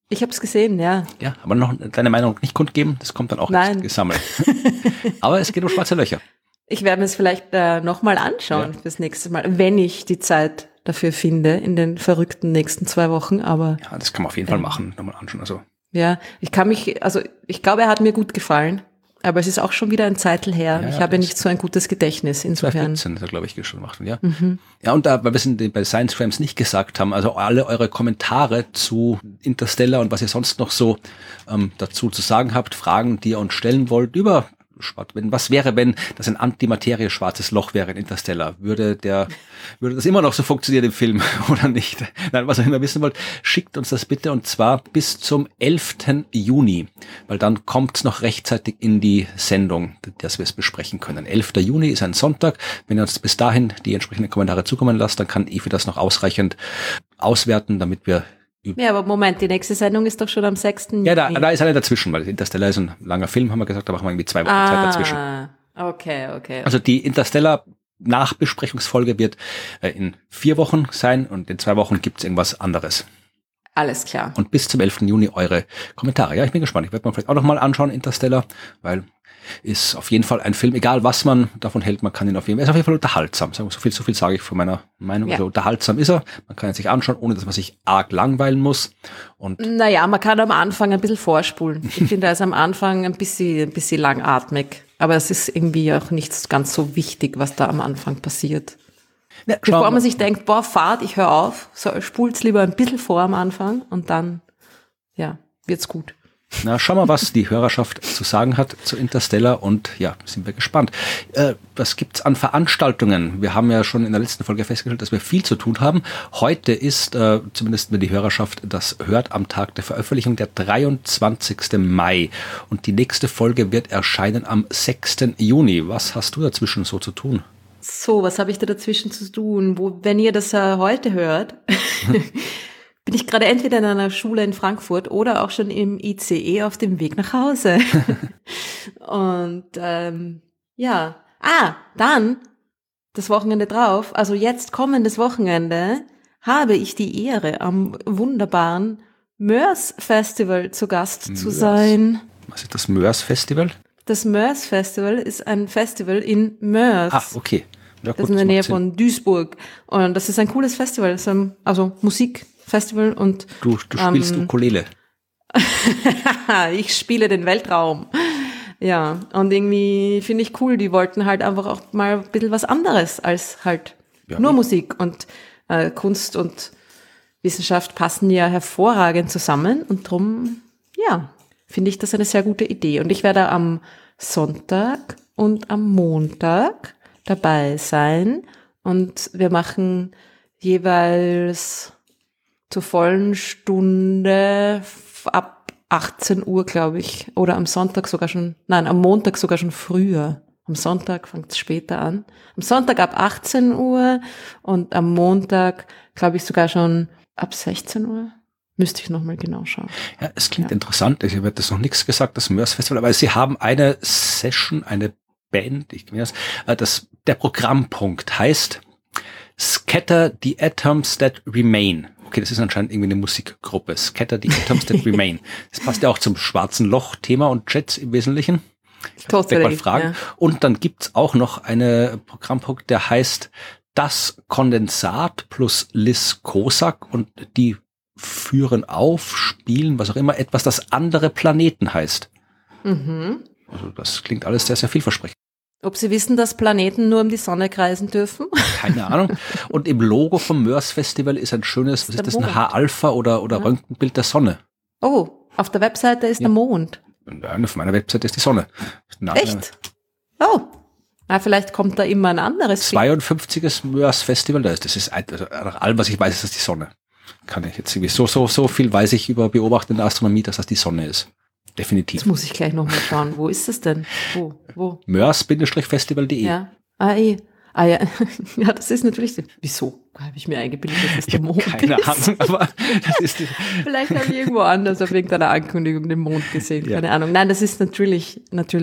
Ich habe es gesehen, ja. Ja, aber noch deine Meinung nicht kundgeben, das kommt dann auch Nein. gesammelt. Aber es geht um schwarze Löcher. Ich werde mir es vielleicht nochmal anschauen fürs nächste Mal, wenn ich die Zeit dafür finde, in den verrückten nächsten 2 Wochen, aber. Ja, das kann man auf jeden Fall machen, nochmal anschauen. Also. Ja, ich glaube, er hat mir gut gefallen, aber es ist auch schon wieder ein Zeitl her. Ja, ich habe nicht so ein gutes Gedächtnis, insofern. 2014 ist er, glaube ich, schon gemacht, ja. Ja, und da, weil wir es bei Science Frames nicht gesagt haben, also alle eure Kommentare zu Interstellar und was ihr sonst noch so dazu zu sagen habt, Fragen, die ihr uns stellen wollt über was wäre, wenn das ein Antimaterie-schwarzes Loch wäre in Interstellar? Würde das immer noch so funktionieren im Film oder nicht? Nein, was ihr immer wissen wollt, schickt uns das bitte und zwar bis zum 11. Juni, weil dann kommt es noch rechtzeitig in die Sendung, dass wir es besprechen können. 11. Juni ist ein Sonntag. Wenn ihr uns bis dahin die entsprechenden Kommentare zukommen lasst, dann kann Evi das noch ausreichend auswerten, damit wir Ja, aber Moment, die nächste Sendung ist doch schon am 6. Juni. Ja, da ist eine dazwischen, weil Interstellar ist ein langer Film, haben wir gesagt, da machen wir irgendwie 2 Wochen Zeit dazwischen. Okay. Also die Interstellar-Nachbesprechungsfolge wird in 4 Wochen sein und in 2 Wochen gibt's irgendwas anderes. Alles klar. Und bis zum 11. Juni eure Kommentare. Ja, ich bin gespannt. Ich werde mir vielleicht auch nochmal anschauen, Interstellar, weil ist auf jeden Fall ein Film, egal was man davon hält, man kann ihn auf jeden Fall, er ist auf jeden Fall unterhaltsam. So viel sage ich von meiner Meinung. Ja. Also unterhaltsam ist er. Man kann ihn sich anschauen, ohne dass man sich arg langweilen muss. Und naja, man kann am Anfang ein bisschen vorspulen. Ich finde, er ist am Anfang ein bisschen langatmig. Aber es ist irgendwie auch nicht ganz so wichtig, was da am Anfang passiert. Ja, bevor man sich denkt, Fahrt, ich höre auf, so spult's lieber ein bisschen vor am Anfang und dann, ja, wird's gut. Na, schauen wir, was die Hörerschaft zu sagen hat zu Interstellar und ja, sind wir gespannt. Was gibt's an Veranstaltungen? Wir haben ja schon in der letzten Folge festgestellt, dass wir viel zu tun haben. Heute ist, zumindest wenn die Hörerschaft das hört, am Tag der Veröffentlichung der 23. Mai und die nächste Folge wird erscheinen am 6. Juni. Was hast du dazwischen so zu tun? So, was habe ich da dazwischen zu tun? Wenn ihr das heute hört, bin ich gerade entweder in einer Schule in Frankfurt oder auch schon im ICE auf dem Weg nach Hause. Und dann das Wochenende drauf, also jetzt kommendes Wochenende, habe ich die Ehre, am wunderbaren Moers Festival zu Gast zu sein. Was ist das Moers Festival? Das Moers Festival ist ein Festival in Moers. Ah, okay. Ja, gut, das ist in der Nähe von Duisburg. Und das ist ein cooles Festival, das ist also Musikfestival und du spielst Ukulele. Ich spiele den Weltraum. Ja, und irgendwie finde ich cool, die wollten halt einfach auch mal ein bisschen was anderes als halt nur Musik und Kunst und Wissenschaft passen ja hervorragend zusammen und drum, ja, finde ich das eine sehr gute Idee. Und ich werde am Sonntag und am Montag dabei sein und wir machen jeweils zur vollen Stunde ab 18 Uhr, glaube ich, oder am Montag sogar schon früher. Am Sonntag fängt es später an. Am Sonntag ab 18 Uhr und am Montag, glaube ich, sogar schon ab 16 Uhr. Müsste ich nochmal genau schauen. Ja, es klingt interessant. Ich habe das noch nichts gesagt, das Moers Festival, aber Sie haben eine Session, eine Band, der Programmpunkt heißt Scatter the Atoms That Remain. Okay, das ist anscheinend irgendwie eine Musikgruppe. Scatter the Atoms That Remain. Das passt ja auch zum schwarzen Loch-Thema und Jets im Wesentlichen. Totally, fragen. Ja. Und dann gibt's auch noch einen Programmpunkt, der heißt Das Kondensat plus Liz Kosak und die führen auf, spielen, was auch immer, etwas, das andere Planeten heißt. Mhm. Also das klingt alles sehr, sehr vielversprechend. Ob Sie wissen, dass Planeten nur um die Sonne kreisen dürfen? Keine Ahnung. Und im Logo vom Moers Festival ist ein schönes, was ist das, ein H-Alpha oder Röntgenbild der Sonne. Oh, auf der Webseite ist der Mond. Auf meiner Webseite ist die Sonne. Echt? Oh. Vielleicht kommt da immer ein anderes 52. Moers Festival, das ist nach allem, was ich weiß, ist das die Sonne. Kann ich jetzt irgendwie so viel weiß ich über beobachtende Astronomie, dass das die Sonne ist. Definitiv. Jetzt muss ich gleich nochmal schauen. Wo ist das denn? Wo? Moers-festival.de. Ja. Ja. Ja, das ist natürlich. Wieso? Habe ich mir eingebildet, dass es der Mond ist? Keine Ahnung, aber das ist vielleicht habe ich irgendwo anders auf irgendeiner Ankündigung den Mond gesehen. Keine Ahnung. Nein, das ist natürlich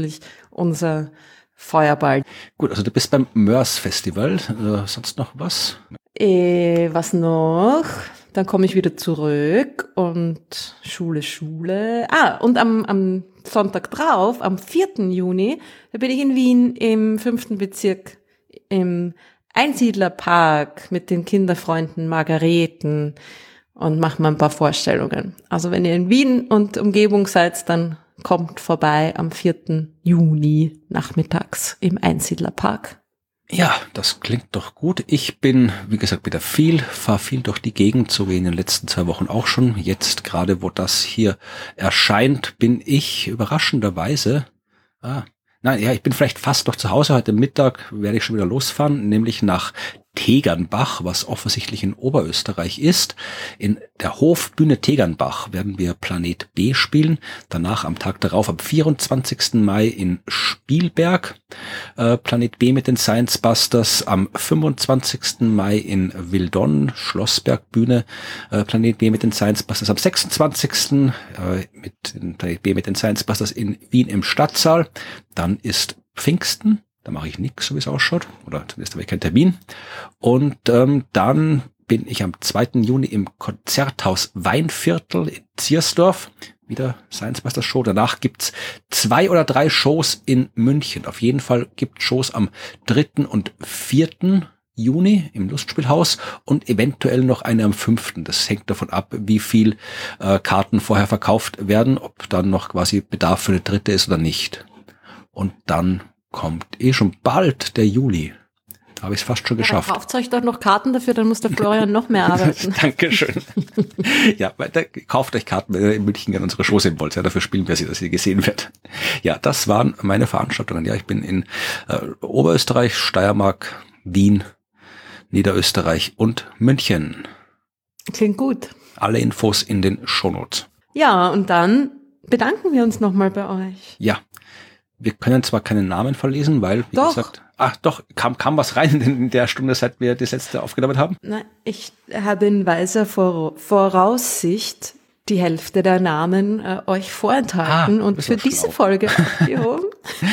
unser Feuerball. Gut, also du bist beim Moers Festival. Sonst noch was? Was noch? Dann komme ich wieder zurück und Schule. Und am Sonntag drauf, am 4. Juni, da bin ich in Wien im 5. Bezirk im Einsiedlerpark mit den Kinderfreunden Margareten und mache mal ein paar Vorstellungen. Also wenn ihr in Wien und Umgebung seid, dann kommt vorbei am 4. Juni nachmittags im Einsiedlerpark. Ja, das klingt doch gut. Ich bin, wie gesagt, wieder fahre viel durch die Gegend, so wie in den letzten 2 Wochen auch schon. Jetzt gerade, wo das hier erscheint, bin ich überraschenderweise, ich bin vielleicht fast noch zu Hause. Heute Mittag werde ich schon wieder losfahren, nämlich nach Tegernbach, was offensichtlich in Oberösterreich ist. In der Hofbühne Tegernbach werden wir Planet B spielen. Danach am Tag darauf, am 24. Mai in Spielberg, Planet B mit den Science Busters. Am 25. Mai in Wildon, Schlossbergbühne, Planet B mit den Science Busters. Am 26. mit Planet B mit den Science Busters in Wien im Stadtsaal. Dann ist Pfingsten. Da mache ich nichts, so wie es ausschaut. Oder zumindest habe ich keinen Termin. Und dann bin ich am 2. Juni im Konzerthaus Weinviertel in Ziersdorf. Wieder Science Busters Show. Danach gibt's 2 oder 3 Shows in München. Auf jeden Fall gibt Shows am 3. und 4. Juni im Lustspielhaus und eventuell noch eine am 5. Das hängt davon ab, wie viel Karten vorher verkauft werden, ob dann noch quasi Bedarf für eine dritte ist oder nicht. Und dann kommt schon bald der Juli. Da habe ich es fast schon geschafft. Ja, kauft euch doch noch Karten dafür, dann muss der Florian noch mehr arbeiten. Dankeschön. Ja, kauft euch Karten, wenn ihr in München an unsere Show sehen wollt. Ja, dafür spielen wir sie, dass sie gesehen wird. Ja, das waren meine Veranstaltungen. Ja, ich bin in Oberösterreich, Steiermark, Wien, Niederösterreich und München. Klingt gut. Alle Infos in den Shownotes. Ja, und dann bedanken wir uns nochmal bei euch. Ja. Wir können zwar keinen Namen verlesen, weil, wie gesagt, kam was rein in der Stunde, seit wir das letzte aufgenommen haben? Nein, ich habe in weiser Voraussicht die Hälfte der Namen euch vorenthalten und für diese Folge aufgehoben.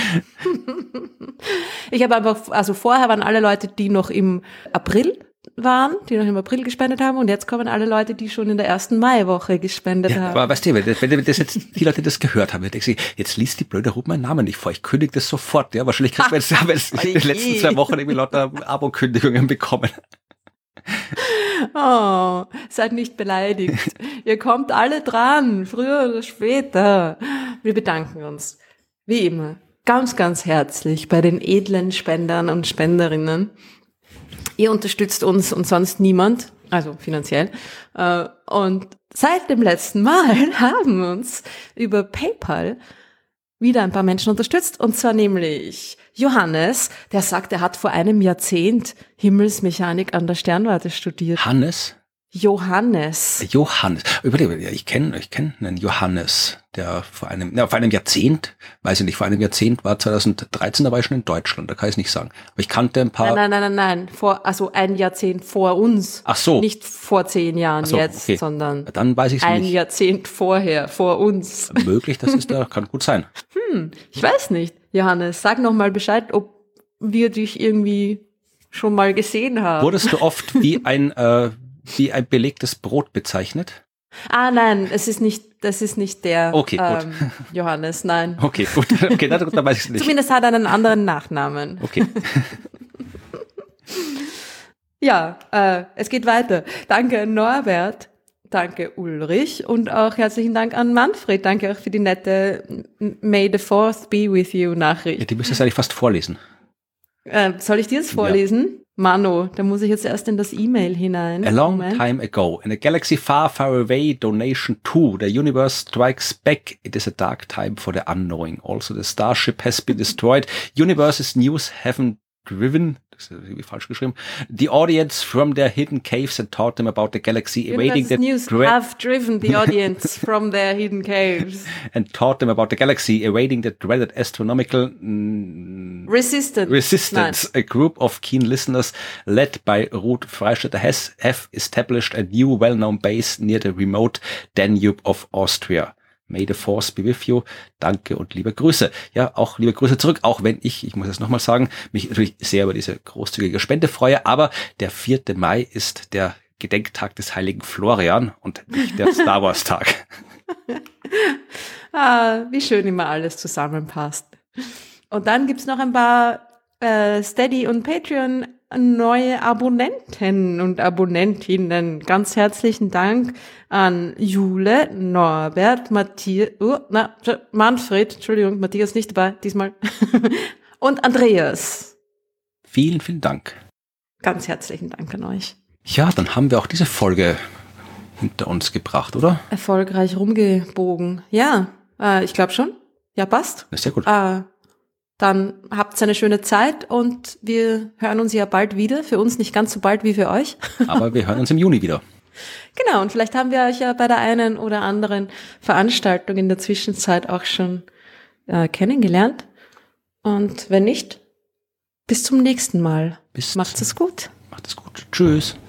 Ich habe einfach, also vorher waren alle Leute, die noch im April gespendet haben, und jetzt kommen alle Leute, die schon in der ersten Maiwoche gespendet haben. Aber weißt du, wenn das jetzt die Leute das gehört haben, denken sie, jetzt liest die blöde Ruth meinen Namen nicht vor, ich kündige das sofort. Ja, wahrscheinlich kriegt man jetzt in den letzten 2 Wochen irgendwie lauter Abo-Kündigungen bekommen. Oh, seid nicht beleidigt. Ihr kommt alle dran, früher oder später. Wir bedanken uns, wie immer, ganz, ganz herzlich bei den edlen Spendern und Spenderinnen. Ihr unterstützt uns und sonst niemand, also finanziell. Und seit dem letzten Mal haben uns über PayPal wieder ein paar Menschen unterstützt. Und zwar nämlich Johannes, der sagt, er hat vor einem Jahrzehnt Himmelsmechanik an der Sternwarte studiert. Johannes. Überlege, ich kenne einen Johannes, der vor einem Jahrzehnt, weiß ich nicht, vor einem Jahrzehnt war 2013, da war ich schon in Deutschland, da kann ich es nicht sagen. Aber ich kannte ein paar. Nein, also ein Jahrzehnt vor uns. Ach so. Nicht vor 10 Jahren jetzt, okay. Sondern dann weiß ich's ein nicht. Jahrzehnt vorher, vor uns. Möglich, kann gut sein. Ich weiß nicht. Johannes, sag noch mal Bescheid, ob wir dich irgendwie schon mal gesehen haben. Wurdest du oft wie ein belegtes Brot bezeichnet? Nein, das ist nicht der okay, gut. Johannes, nein. Okay, gut. Okay, dann weiß ich es nicht. Zumindest hat er einen anderen Nachnamen. Okay. Ja, es geht weiter. Danke Norbert, danke Ulrich und auch herzlichen Dank an Manfred. Danke auch für die nette May the 4th be with you Nachricht. Ja, die müsstest du eigentlich fast vorlesen. Soll ich dir das vorlesen? Ja. Mano, da muss ich jetzt erst in das E-Mail hinein. A long time ago, in a galaxy far, far away, donation 2, the universe strikes back. It is a dark time for the unknowing. Also the starship has been destroyed. Universe's news haven't driven, das ist irgendwie falsch geschrieben, the audience from their hidden caves and taught them about the galaxy, evading the news have driven the audience from their hidden caves and taught them about the galaxy, evading the dreaded astronomical resistance. A group of keen listeners led by Ruth Freistetter have established a new well-known base near the remote Danube of Austria. May the Force be with you. Danke und liebe Grüße. Ja, auch liebe Grüße zurück, auch wenn ich muss es nochmal sagen, mich natürlich sehr über diese großzügige Spende freue, aber der 4. Mai ist der Gedenktag des heiligen Florian und nicht der Star Wars Tag. Wie schön immer alles zusammenpasst. Und dann gibt's noch ein paar Steady und Patreon neue Abonnenten und Abonnentinnen. Ganz herzlichen Dank an Jule, Norbert, Manfred, Entschuldigung, Matthias nicht dabei diesmal, und Andreas. Vielen, vielen Dank. Ganz herzlichen Dank an euch. Ja, dann haben wir auch diese Folge hinter uns gebracht, oder? Erfolgreich rumgebogen. Ja, ich glaube schon. Ja, passt. Das ist sehr gut. Dann habt eine schöne Zeit und wir hören uns ja bald wieder. Für uns nicht ganz so bald wie für euch. Aber wir hören uns im Juni wieder. Genau, und vielleicht haben wir euch ja bei der einen oder anderen Veranstaltung in der Zwischenzeit auch schon kennengelernt. Und wenn nicht, bis zum nächsten Mal. Macht's es gut. Macht es gut. Tschüss.